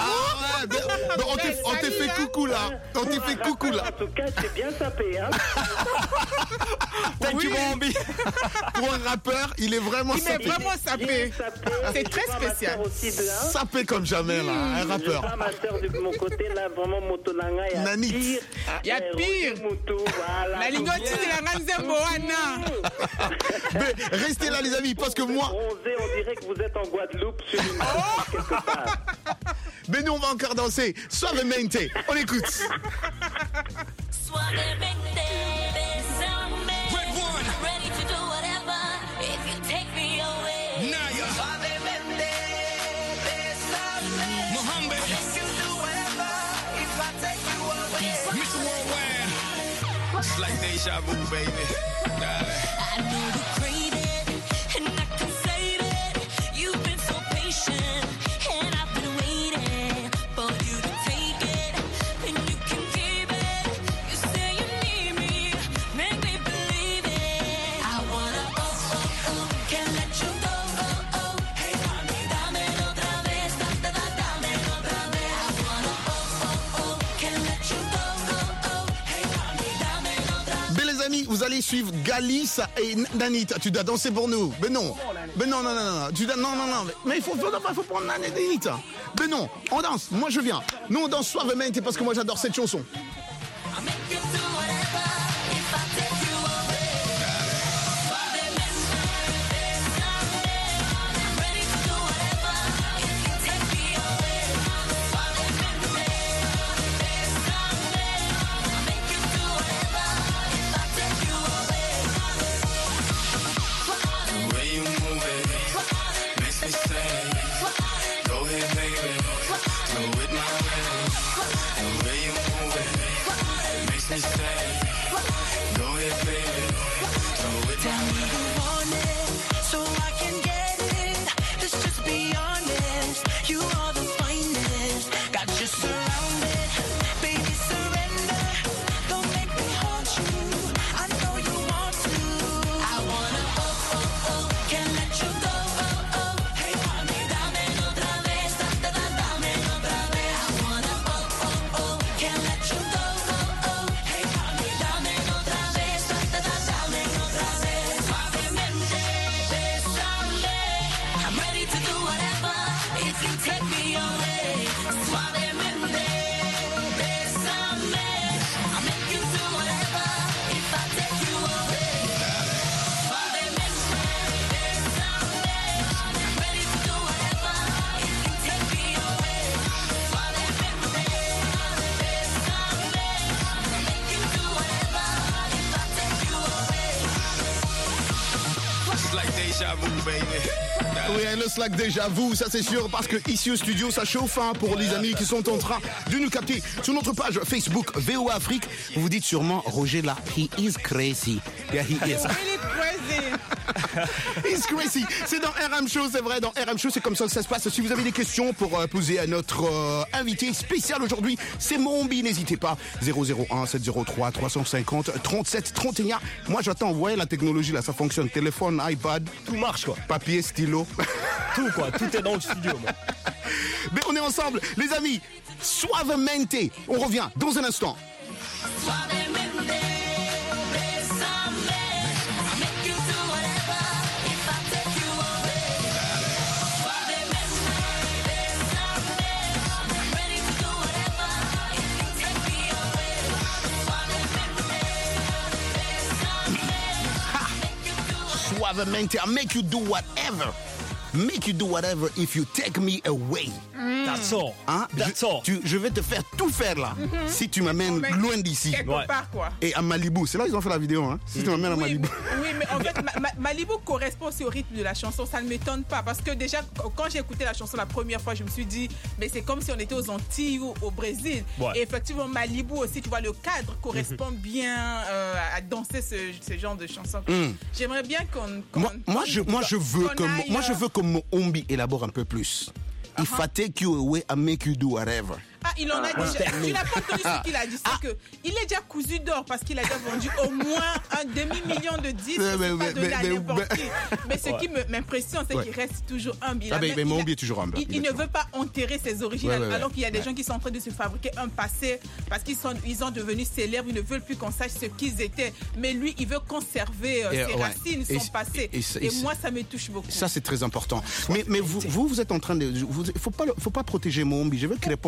On t'est fait coucou là. On t'est fait coucou là. En tout cas, c'est bien sapé, hein. Thank you, Mombi. Pour un rappeur, il est vraiment sapé. Il est vraiment sapé. C'est très spécial. Sapé comme jamais là, un rappeur. Je vois ma sœur de mon côté là, vraiment Motonanga. Nanit. Il y a pire. La ligotine et la Ranzembo, Anna. Mais restez là, les amis, parce que moi... Bronzé, on dirait que vous êtes en Guadeloupe sur une île quelque part. Mais nous, on va encore danser. Suavemente. On écoute. Suavemente, besame. Ready to do whatever if you take me away. Naya. Suavemente, besame. Mohammed. If you do whatever if I take you away. Mr. Worldwide. It's like deja vu, baby. I know you crave it, and I can save it. You've been so patient, and I've been waiting for you to take it, and you can keep it. You say you need me, make me believe it. I wanna can't let you go. Hey, dame otra vez, dame otra vez. I wanna can't let you go. Hey, dame otra vez. Mais les amis, vous allez suivre Galissa et Nanita. Tu dois danser pour nous. Mais non. Mais non. Tu dois, non. Mais il faut prendre Nanita. Mais non, on danse. Moi, je viens. Nous, on danse Suavemente parce que moi, j'adore cette chanson. The way you move it makes me say, go ahead, baby, go with my way. The way you move it makes me say, go ahead, baby, go with my way. Tell me you want it, so I can get it. Let's just be honest, you are the finest. Got you surrounded, baby surrender. Don't make me haunt you, I know you want to. I wanna can't let you go. Hey, dame otra vez, dame otra vez. I wanna can't let you go. Hey, dame otra vez, dame otra vez. Suavemente, besame. I'm ready to do whatever if you take me away. Suavemente, besame. I'll make you do whatever if I take you away. Suavemente, besame. I'm ready to do whatever if you take me away. Suavemente, besame. I'll make you do whatever if I take you away. It's like deja vu, baby. Oui, un looks like déjà vous, ça c'est sûr, parce que ici au studio, ça chauffe pour les amis qui sont en train de nous capter. Sur notre page Facebook VOA Afrique, vous vous dites sûrement, Roger là, he is crazy. Yeah, he is. He's crazy. C'est dans RM Show, c'est vrai, dans RM Show, c'est comme ça que ça se passe. Si vous avez des questions pour poser à notre invité spécial aujourd'hui, c'est Mombi, n'hésitez pas. 001 703 350 37 31. Moi, j'attends, vous voyez la technologie là, ça fonctionne. Téléphone, iPad. Tout marche quoi. Papier, stylo. Tout quoi, tout est dans le studio. Moi. Mais on est ensemble, les amis. Suavemente. On revient dans un instant. Suavemente, besame. I'll make you do whatever if I take you away. Suavemente, besame. I'm ready to do whatever if you take me away. Suavemente, besame. Suavemente. I'll make you do whatever. Make you do whatever if you take me away. That's all. Hein? That's all. Je vais te faire tout faire là. Si tu m'amènes loin d'ici. Quelque part, quoi. Et à Malibu. C'est là qu'ils ont fait la vidéo. Hein? Si tu m'amènes à Malibu. Oui, mais en fait, Malibu correspond aussi au rythme de la chanson. Ça ne m'étonne pas. Parce que déjà, quand j'ai écouté la chanson la première fois, je me suis dit, mais c'est comme si on était aux Antilles ou au Brésil. Ouais. Et effectivement, Malibu aussi, tu vois, le cadre correspond bien à danser ce genre de chanson. J'aimerais bien qu'on Moi, je veux que mon Ombi élabore un peu plus. If I take you away, I make you do whatever. Ah, il en a déjà. Tu n'as pas entendu ce qu'il a dit. C'est que il est déjà cousu d'or parce qu'il a déjà vendu au moins un demi-million de disques. C'est pas donné à n'importe qui. Mais ce qui m'impressionne, c'est qu'il reste toujours humble. Mais mon Ombi est toujours humble. Il ne veut pas enterrer ses origines. Alors qu'il y a des gens qui sont en train de se fabriquer un passé parce qu'ils sont devenus célèbres. Ils ne veulent plus qu'on sache ce qu'ils étaient. Mais lui, il veut conserver ses racines, son passé. Et moi, ça me touche beaucoup. Ça, c'est très important. Mais vous êtes en train de. Il ne faut pas protéger mon Ombi. Je veux qu'il réponde à cette question.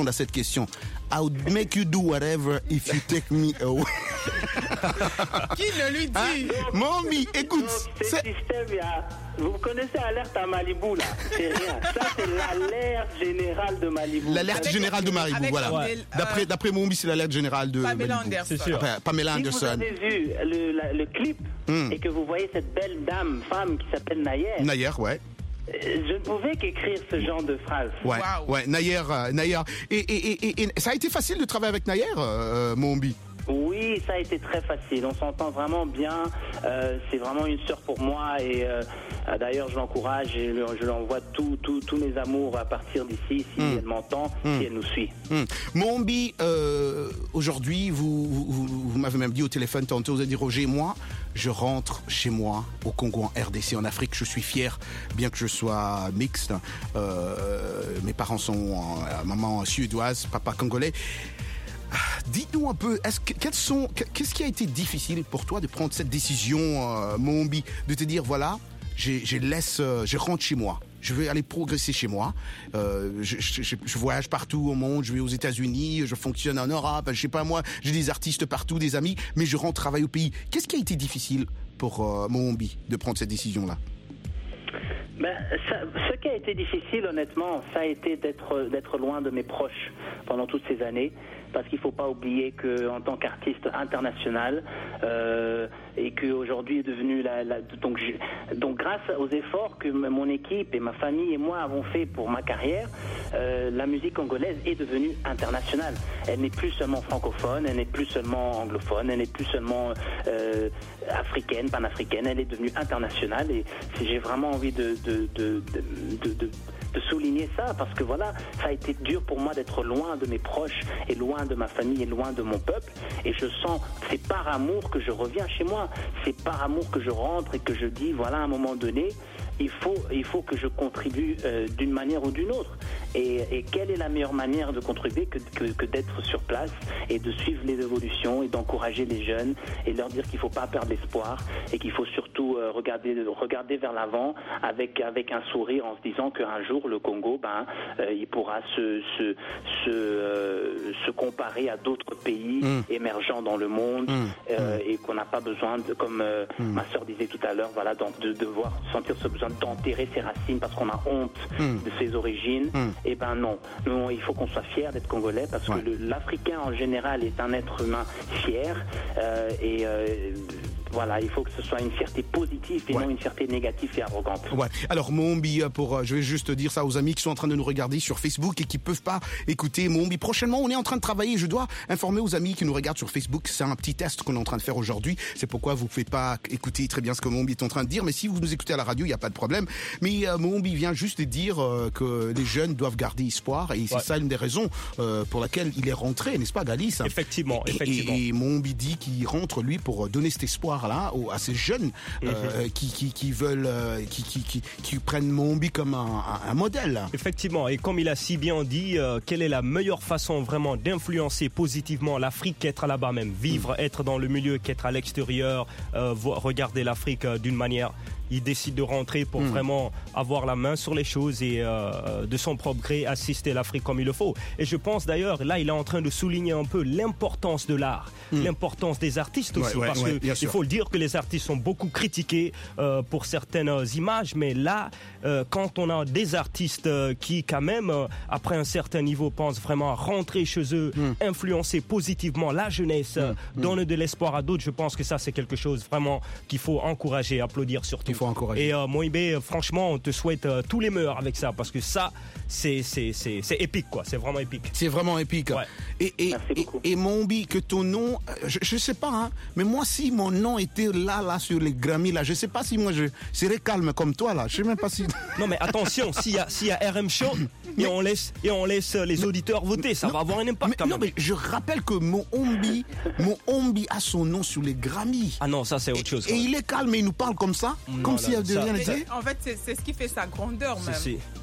question. I'll make you do whatever if you take me away. Qui ne lui dit? Mombi, écoute. Vous connaissez Alerte à Malibu, là? C'est rien. Ça, c'est l'alerte générale de Malibu. L'alerte générale de Malibu, voilà. Ouais. D'après Mombi, c'est l'alerte générale de Pamela Malibu. Anderson. C'est sûr. Pamela Anderson. Si vous avez vu le clip et que vous voyez cette belle femme qui s'appelle Nayer. Nayer, ouais. Je ne pouvais qu'écrire ce genre de phrase. Ouais, wow. Ouais, Nayer. Et ça a été facile de travailler avec Nayer, Mombi? Oui, ça a été très facile. On s'entend vraiment bien. C'est vraiment une sœur pour moi et d'ailleurs je l'encourage et je lui envoie tous mes amours à partir d'ici si elle m'entend, si elle nous suit. Mombi, aujourd'hui, vous m'avez même dit au téléphone tantôt, vous avez dit Roger, moi, je rentre chez moi au Congo, en RDC, en Afrique. Je suis fier, bien que je sois mixte. Mes parents sont maman suédoise, papa congolais. Dites-nous un peu, qu'est-ce qui a été difficile pour toi de prendre cette décision, Mombi, de te dire voilà, je rentre chez moi, je vais aller progresser chez moi, je voyage partout au monde, je vais aux États-Unis, je fonctionne en Europe, je sais pas moi, j'ai des artistes partout, des amis, mais je rentre travailler au pays. Qu'est-ce qui a été difficile pour Mombi de prendre cette décision-là? Ce qui a été difficile, honnêtement, ça a été d'être loin de mes proches pendant toutes ces années. Parce qu'il ne faut pas oublier qu'en tant qu'artiste international et qu'aujourd'hui est devenu donc grâce aux efforts que mon équipe et ma famille et moi avons fait pour ma carrière, la musique congolaise est devenue internationale. Elle n'est plus seulement francophone, elle n'est plus seulement anglophone, elle n'est plus seulement africaine, panafricaine, elle est devenue internationale et j'ai vraiment envie de souligner ça parce que voilà, ça a été dur pour moi d'être loin de mes proches et loin de ma famille et loin de mon peuple et je sens, c'est par amour que je reviens chez moi, c'est par amour que je rentre et que je dis voilà, à un moment donné il faut que je contribue d'une manière ou d'une autre et quelle est la meilleure manière de contribuer que d'être sur place et de suivre les évolutions et d'encourager les jeunes et leur dire qu'il ne faut pas perdre l'espoir et qu'il faut surtout regarder vers l'avant avec un sourire en se disant qu'un jour le Congo il pourra se comparer à d'autres pays émergents dans le monde et qu'on n'a pas besoin comme ma sœur disait tout à l'heure voilà, de devoir sentir ce besoin d'enterrer ses racines parce qu'on a honte de ses origines. Et non, il faut qu'on soit fier d'être congolais parce que l'Africain en général est un être humain fier voilà, il faut que ce soit une fierté positive et non une fierté négative et arrogante. Ouais. Alors Mombi, je vais juste dire ça aux amis qui sont en train de nous regarder sur Facebook et qui peuvent pas écouter Mombi. Prochainement, on est en train de travailler. Je dois informer aux amis qui nous regardent sur Facebook. C'est un petit test qu'on est en train de faire aujourd'hui. C'est pourquoi vous pouvez pas écouter très bien ce que Mombi est en train de dire. Mais si vous nous écoutez à la radio, il y a pas de problème. Mais Mombi vient juste de dire que les jeunes doivent garder espoir et c'est ça une des raisons pour laquelle il est rentré, n'est-ce pas, Galis? Effectivement. Et Mombi dit qu'il rentre lui pour donner cet espoir là à ces jeunes qui veulent qui prennent Mombi comme un modèle. Effectivement, et comme il a si bien dit, quelle est la meilleure façon vraiment d'influencer positivement l'Afrique qu'être là-bas même, vivre, être dans le milieu qu'être à l'extérieur, regarder l'Afrique d'une manière. Il décide de rentrer pour vraiment avoir la main sur les choses et de son propre gré assister l'Afrique comme il le faut. Et je pense d'ailleurs, là il est en train de souligner un peu l'importance de l'art, l'importance des artistes aussi, parce que il faut le dire que les artistes sont beaucoup critiqués pour certaines images, mais là, quand on a des artistes qui quand même, après un certain niveau, pensent vraiment à rentrer chez eux, influencer positivement la jeunesse, donner de l'espoir à d'autres, je pense que ça c'est quelque chose vraiment qu'il faut encourager, applaudir surtout. Et Moïbe, franchement, on te souhaite tous les meilleurs avec ça, parce que ça, c'est épique, quoi. C'est vraiment épique. C'est vraiment épique. Ouais. Et Mombi, que ton nom, je sais pas, hein, mais moi, si mon nom était là sur les Grammy, là, je sais pas si moi je serais calme comme toi, là. Je sais même pas si. Non, mais attention, s'il y a RM Show, et on laisse les auditeurs voter, ça va avoir un impact quand même. Non, mais je rappelle que Mombi a son nom sur les Grammy. Ah non, ça c'est autre chose. Et il est calme et il nous parle comme ça, comme s'il y avait rien à dire. En fait, c'est ce qui fait sa grandeur même.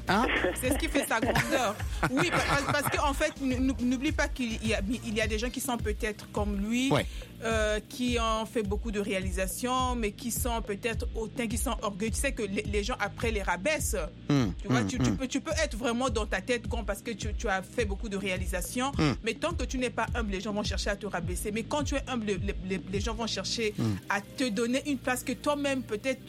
Hein? C'est ce qui fait sa grandeur. Oui, parce qu'en fait, n'oublie pas qu'il y a des gens qui sont peut-être comme lui, qui ont fait beaucoup de réalisations, mais qui sont peut-être hautains, qui sont orgueilleux. Tu sais que les gens après les rabaissent. Tu vois, tu peux être vraiment dans ta tête grand parce que tu as fait beaucoup de réalisations, mais tant que tu n'es pas humble, les gens vont chercher à te rabaisser. Mais quand tu es humble, les gens vont chercher à te donner une place que toi-même peut-être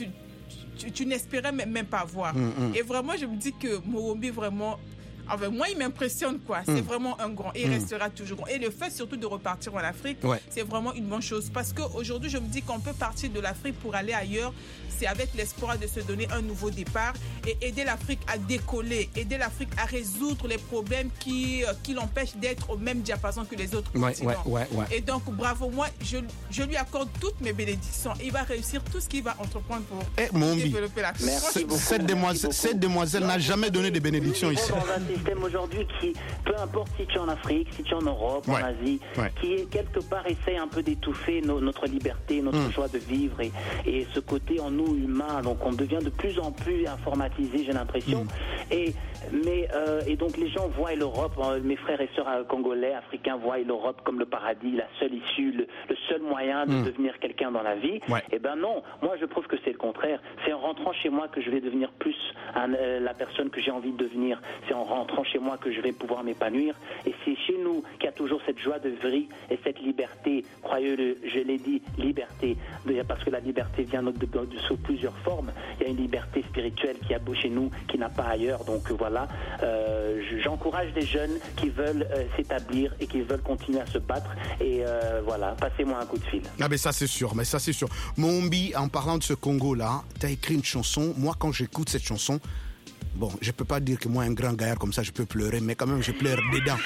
tu n'espérais même pas voir. Et vraiment, je me dis que Mowombi, vraiment, enfin, moi, il m'impressionne, quoi. C'est vraiment un grand. Et il restera toujours grand. Et le fait surtout de repartir en Afrique, c'est vraiment une bonne chose. Parce qu'aujourd'hui, je me dis qu'on peut partir de l'Afrique pour aller ailleurs. C'est avec l'espoir de se donner un nouveau départ et aider l'Afrique à décoller, aider l'Afrique à résoudre les problèmes qui l'empêchent d'être au même diapason que les autres continents. Et donc, bravo, moi, je lui accorde toutes mes bénédictions. Il va réussir tout ce qu'il va entreprendre pour développer l'Afrique. Cette demoiselle n'a jamais donné de bénédictions ici. Système aujourd'hui qui, peu importe si tu es en Afrique, si tu es en Europe, en Asie, qui quelque part essaie un peu d'étouffer notre liberté, notre joie de vivre et ce côté en nous humain. Donc on devient de plus en plus informatisé, j'ai l'impression. Et donc les gens voient l'Europe, mes frères et sœurs congolais, africains voient l'Europe comme le paradis, la seule issue, le seul moyen de devenir quelqu'un dans la vie. Et ben non, moi je prouve que c'est le contraire. C'est en rentrant chez moi que je vais devenir plus la personne que j'ai envie de devenir. C'est en rentrant chez moi que je vais pouvoir m'épanouir. Et c'est chez nous qu'il y a toujours cette joie de vivre et cette liberté. Croyez-le, je l'ai dit, liberté. Parce que la liberté vient sous plusieurs formes. Il y a une liberté spirituelle qui a beau chez nous, qui n'a pas ailleurs. Donc voilà, j'encourage des jeunes qui veulent s'établir et qui veulent continuer à se battre. Et voilà, passez-moi un coup de fil. Ah mais ça c'est sûr, Mowombi, en parlant de ce Congo-là, tu as écrit une chanson. Moi, quand j'écoute cette chanson, bon, je peux pas dire que moi, un grand gaillard comme ça, je peux pleurer, mais quand même, je pleure dedans.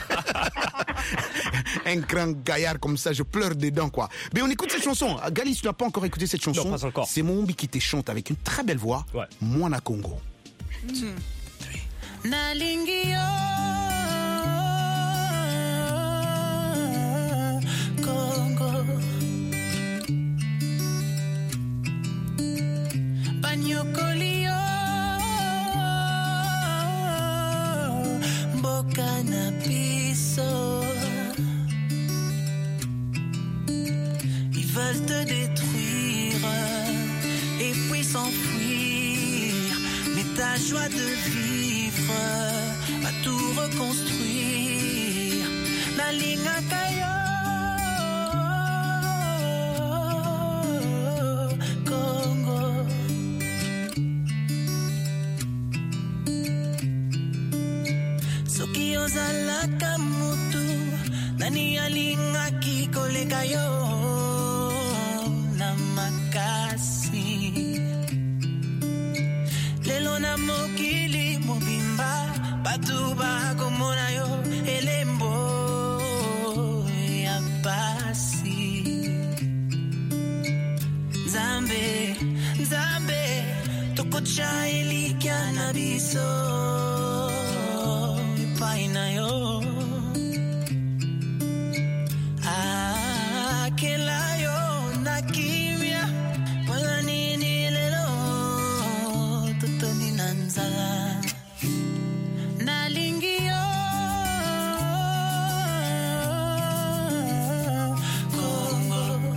Un grand gaillard comme ça, je pleure dedans, quoi. Mais on écoute cette chanson. Gali, si tu n'as pas encore écouté cette chanson, non, pas encore. C'est Mowombi qui te chante avec une très belle voix. Mwana Congo. Nalingio Congo Banyokolio Bokana Piso. Ils veulent te détruire et puis s'enfuir, mais ta joie de vivre va tout reconstruire. La ligne à Congo. Soki ozalaka mutu nani alingaki koleka yo na makasi. Lelo na mokili mobimba batu bakomona yo elembo ya pasi. Nzambe tokocha elikia na biso epai na yo. Akela yo na kimia mpona nini lelo totoni na nzala. Nalingi yo Congo,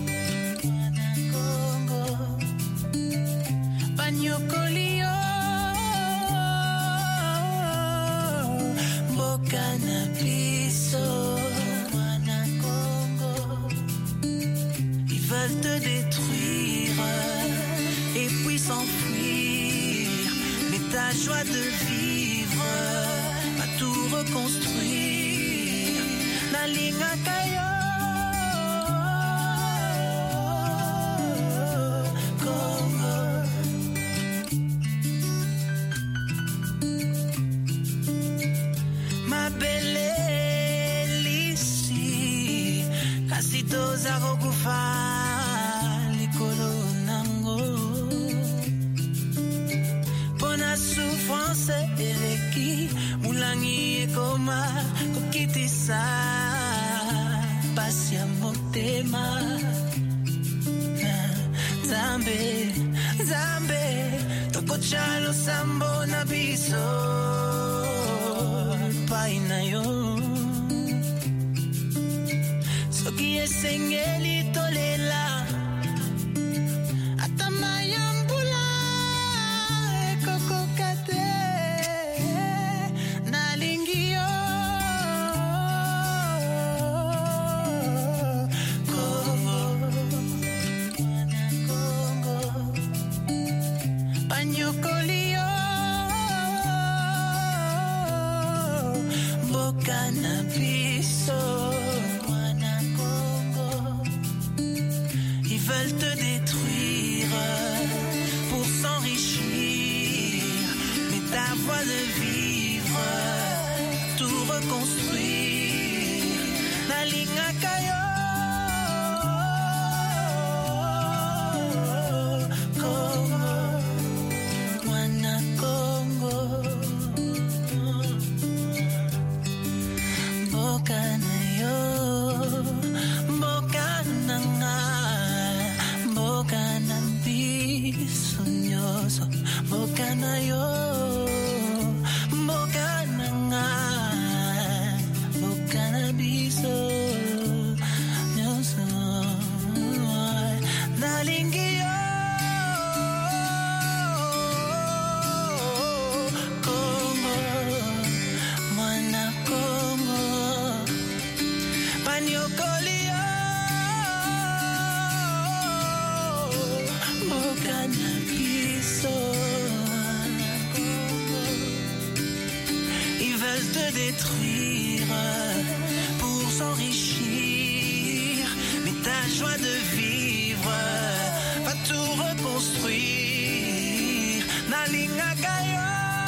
Banyokoli yo Bokana Piso. Mwana Congo, ils veulent te détruire et puis s'enfuir, mais ta joie de vivre va tout reconstruire. La ligne à Congo. Ma belle ici, kasito za kokufa likolo nango. Pona souffrance eleki mulangi ekoma kokitisa pasi ya motema. Nzambe Jalo sambo na biso paina yo Soki esengeli tolela Atamayambula ekokokate nalingi yo Panyokolio Boca na piso Mwana Congo Ils veulent te détruire Pour s'enrichir Mais ta voie de vivre Tout reconstruire La ligne kayo détruire pour s'enrichir, mais ta joie de vivre va tout reconstruire. Nalinga Gayo,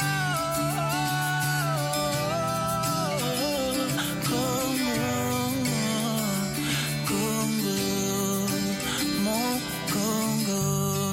Congo, mon Congo.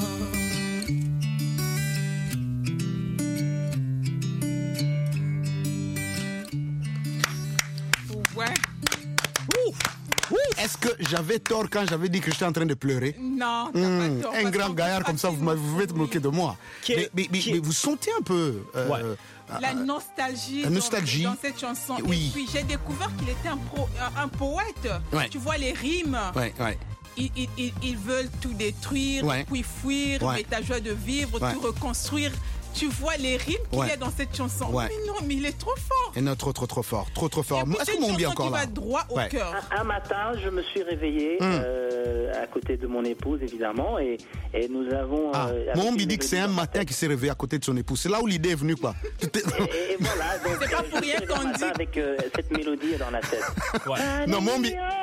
Est-ce que j'avais tort quand j'avais dit que j'étais en train de pleurer? Non, t'as pas tort. Un grand gaillard comme ça, vous pouvez te moquer de moi. Mais vous sentez un peu... la nostalgie, dans cette chanson. Oui. Et puis j'ai découvert qu'il était un poète. Ouais. Tu vois les rimes. Ouais. Ils veulent tout détruire, puis fuir, mais ta joie de vivre, tout reconstruire. Tu vois les rimes qu'il y a dans cette chanson. Mais non, mais il est trop fort. Et non, trop fort. Est-ce que mon bien encore là? Va droit au cœur. Un matin, je me suis réveillé à côté de mon épouse, évidemment, et nous avons... mon dit que c'est un matin qui s'est réveillé à côté de son épouse. C'est là où l'idée est venue, quoi. Et voilà, donc c'est pas pour rien qu'on dit... avec cette mélodie dans la tête. Non, mon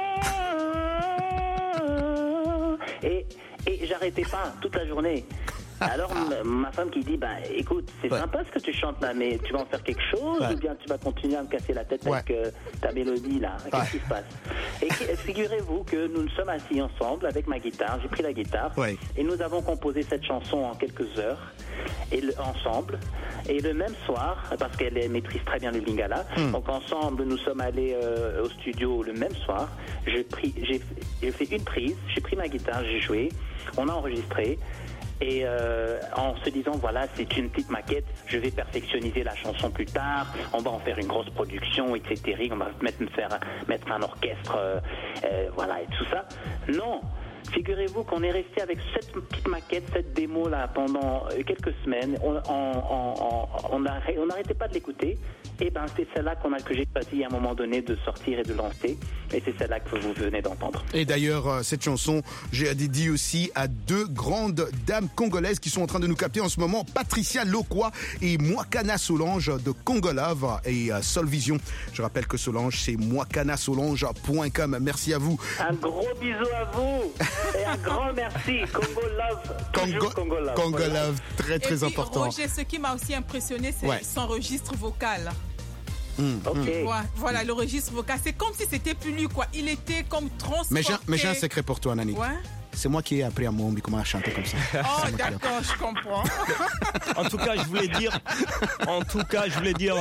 Et j'arrêtais pas toute la journée. Alors ma femme qui dit écoute, c'est sympa ce que tu chantes là, mais tu vas en faire quelque chose ou bien tu vas continuer à me casser la tête avec ta mélodie là. Qu'est-ce qui se passe? Et figurez-vous que nous nous sommes assis ensemble avec ma guitare, j'ai pris la guitare et nous avons composé cette chanson en quelques heures ensemble. Et le même soir, parce qu'elle maîtrise très bien le lingala, donc ensemble nous sommes allés au studio le même soir. J'ai fait une prise, j'ai pris ma guitare, j'ai joué, on a enregistré. Et en se disant voilà, c'est une petite maquette, je vais perfectionniser la chanson plus tard, on va en faire une grosse production, etc. On va mettre un orchestre, voilà, et tout ça. Non, figurez-vous qu'on est resté avec cette petite maquette, cette démo là pendant quelques semaines. On n'arrêtait pas de l'écouter. Et c'est celle-là que j'ai choisi à un moment donné de sortir et de lancer. Et c'est celle-là que vous venez d'entendre. Et d'ailleurs, cette chanson, j'ai dédié aussi à deux grandes dames congolaises qui sont en train de nous capter en ce moment, Patricia Lokwa et Mwakana Solange de Congolave et Sol Vision. Je rappelle que Solange, c'est mwakanasolange.com. Merci à vous. Un gros bisou à vous et un grand merci. Congo Love. Congo Love, très très important. Roger, ce qui m'a aussi impressionné, c'est son registre vocal. Voilà, le registre vocal. C'est comme si c'était plus lui, quoi. Il était comme transporté. Mais j'ai un secret pour toi, Nani. C'est moi qui ai appris à Moambi comment chanter comme ça. Oh, d'accord, je comprends. En tout cas, je voulais dire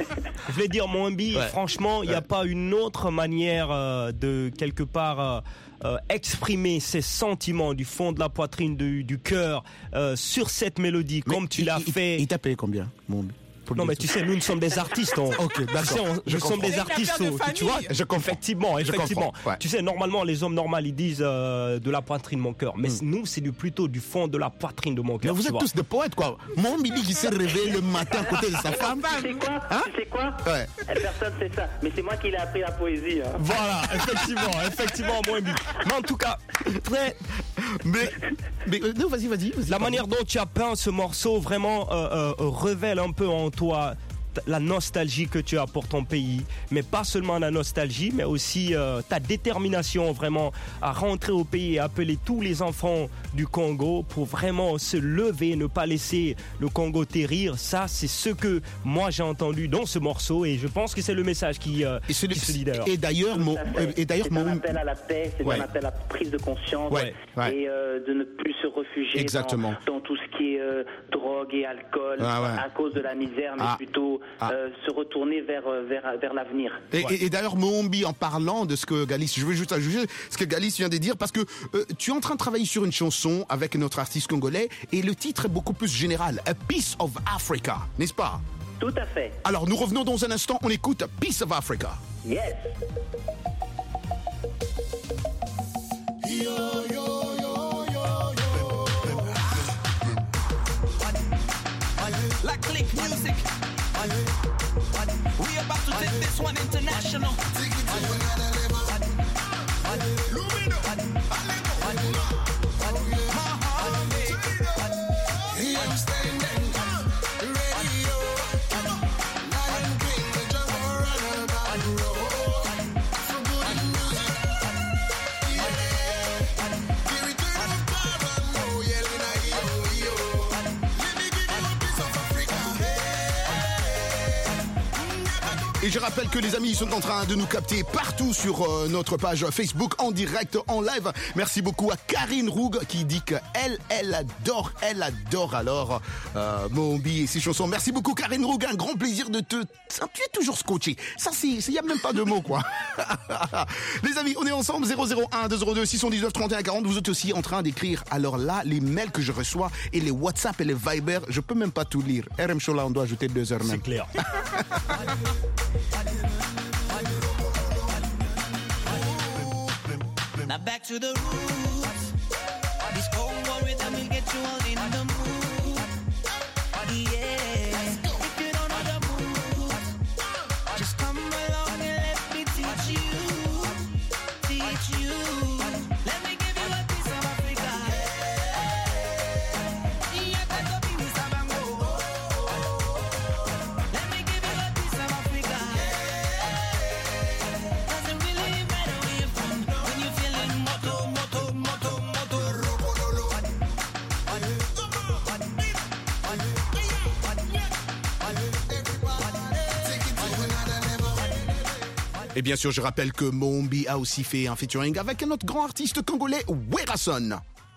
Moambi. Franchement, il n'y a pas une autre manière de quelque part exprimer ses sentiments du fond de la poitrine, du cœur, sur cette mélodie, comme tu l'as fait. Il t'a payé combien, Mombi? Non, mais tu sais, nous sommes des artistes. Ok, d'accord. Nous sommes des artistes, tu vois. Je comprends. Effectivement. Ouais. Tu sais, normalement, les hommes normaux, ils disent de la poitrine de mon cœur. Mais nous, c'est plutôt du fond de la poitrine de mon cœur. Mais vous êtes tous des poètes, quoi. Mon Bibi qui s'est réveillé le matin à côté de sa femme. Tu sais quoi Ouais. Personne ne sait ça. Mais c'est moi qui l'ai appris la poésie. Hein. Voilà, effectivement, moi, mais en tout cas, très. Mais non, vas-y. La manière dont tu as peint ce morceau vraiment révèle un peu en toi la nostalgie que tu as pour ton pays, mais pas seulement la nostalgie, mais aussi ta détermination vraiment à rentrer au pays et appeler tous les enfants du Congo pour vraiment se lever, ne pas laisser le Congo périr. Ça, c'est ce que moi j'ai entendu dans ce morceau et je pense que c'est le message qui se dit d'ailleurs. Et d'ailleurs, c'est un appel à la paix, c'est un appel à la prise de conscience et de ne plus se réfugier dans tout ce qui est drogue et alcool à cause de la misère, mais plutôt se retourner vers l'avenir. Et d'ailleurs, Mombi, en parlant de ce que Galis, je veux juste ajouter ce que Galis vient de dire, parce que tu es en train de travailler sur une chanson avec notre artiste congolais, et le titre est beaucoup plus général, A Piece of Africa, n'est-ce pas? Tout à fait. Alors, nous revenons dans un instant, on écoute A Piece of Africa. Yes. Like click music. We about to take this one international. Take it to another level. Lumino. Here I'm standing. Radio. Lion King, the jungle runner by the road. For good music. Yeah. The return of power. No yelling at yo. Let me give you a piece of Africa. Et je rappelle que les amis sont en train de nous capter partout sur notre page Facebook en direct, en live. Merci beaucoup à Karine Roug qui dit qu'elle adore alors Mombi et ses chansons. Merci beaucoup Karine Roug, un grand plaisir de tu es toujours scotché. Ça il y a même pas de mots quoi. Les amis, on est ensemble 001 202 619 31 40. Vous êtes aussi en train d'écrire. Alors là, les mails que je reçois et les WhatsApp et les Viber, je peux même pas tout lire. RM Show là, on doit ajouter 2 heures même. C'est clair. Now back to the roots. This Congo rhythm will get you all in the mood. Yeah. If you don't know the mood, just come along and let me teach you. Let me give you a piece of Africa. Let me give you a piece of Africa. Doesn't really matter where you're from when you're feeling moto. Et bien sûr, je rappelle que Mombi a aussi fait un featuring avec un autre grand artiste congolais, Werason.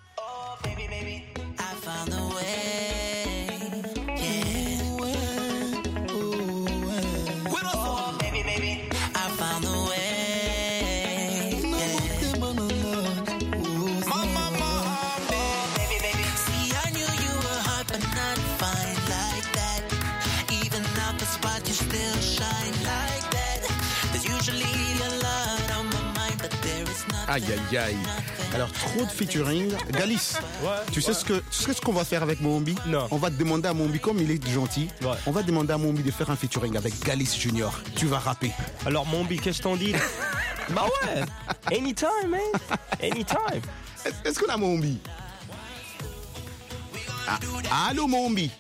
Aïe aïe aïe. Alors trop de featuring. Galis, tu sais ce qu'on va faire avec Mombi? Non. On va te demander à Mombi, comme il est gentil, on va demander à Mombi de faire un featuring avec Galis Junior. Tu vas rapper. Alors Mombi, qu'est-ce que t'en dis? Bah ouais. Anytime, man. Anytime. Est-ce qu'on a Mombi? Allô Mombi?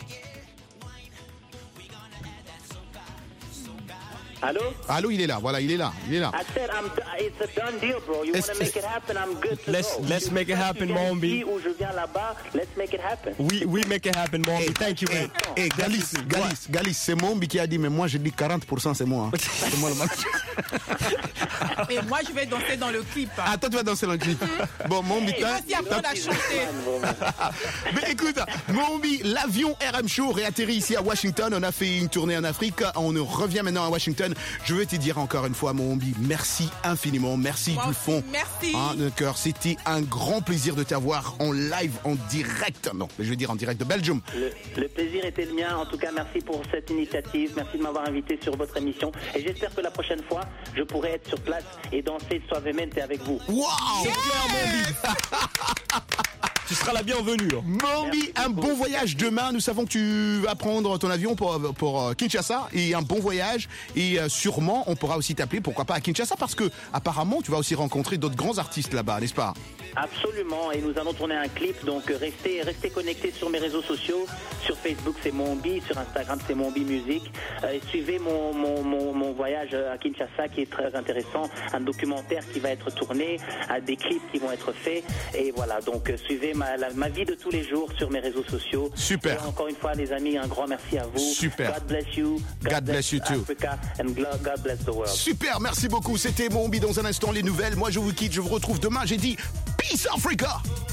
Allô, il est là. Voilà, il est là. I said it's a done deal, bro. You want to make it happen? I'm good to go. Let's make it happen, Mombi. Ou je viens là-bas, let's make it happen. We make it happen, Mombi. Thank you, man. Galis, c'est Mombi qui a dit, mais moi je dis 40%, c'est moi. C'est moi le manager. Et moi, je vais danser dans le clip. Ah, toi, tu vas danser dans le clip. Bon, Mombi, Et moi aussi, après, on a chanté. Mais écoute, Mombi, l'avion RM Show réatterrit ici à Washington. On a fait une tournée en Afrique. On revient maintenant à Washington. Je veux te dire encore une fois, Mombi, merci infiniment. Merci Moi du aussi, fond merci. de cœur. C'était un grand plaisir de t'avoir en live, en direct. Non, je veux dire en direct de Belgium. Le plaisir était le mien. En tout cas, merci pour cette initiative. Merci de m'avoir invité sur votre émission. Et j'espère que la prochaine fois, je pourrai être sur place et danser Suavemente avec vous. Wow! C'est clair, Mombi. Tu seras la bienvenue. Mombi, un bon voyage demain. Nous savons que tu vas prendre ton avion pour Kinshasa et un bon voyage. Et sûrement, on pourra aussi t'appeler, pourquoi pas à Kinshasa, parce que apparemment, tu vas aussi rencontrer d'autres grands artistes là-bas, n'est-ce pas? Absolument, et nous allons tourner un clip, donc restez connectés sur mes réseaux sociaux. Sur Facebook, c'est Mombi, sur Instagram, c'est Mombi Music. Et suivez mon voyage à Kinshasa qui est très intéressant, un documentaire qui va être tourné, des clips qui vont être faits. Et voilà, donc suivez ma vie de tous les jours sur mes réseaux sociaux. Super. Et encore une fois, les amis, un grand merci à vous. Super. God bless you. God bless you too. Africa, and God bless the world. Super, merci beaucoup. C'était Mombi. Dans un instant, les nouvelles. Moi, je vous quitte. Je vous retrouve demain. J'ai dit Peace Africa.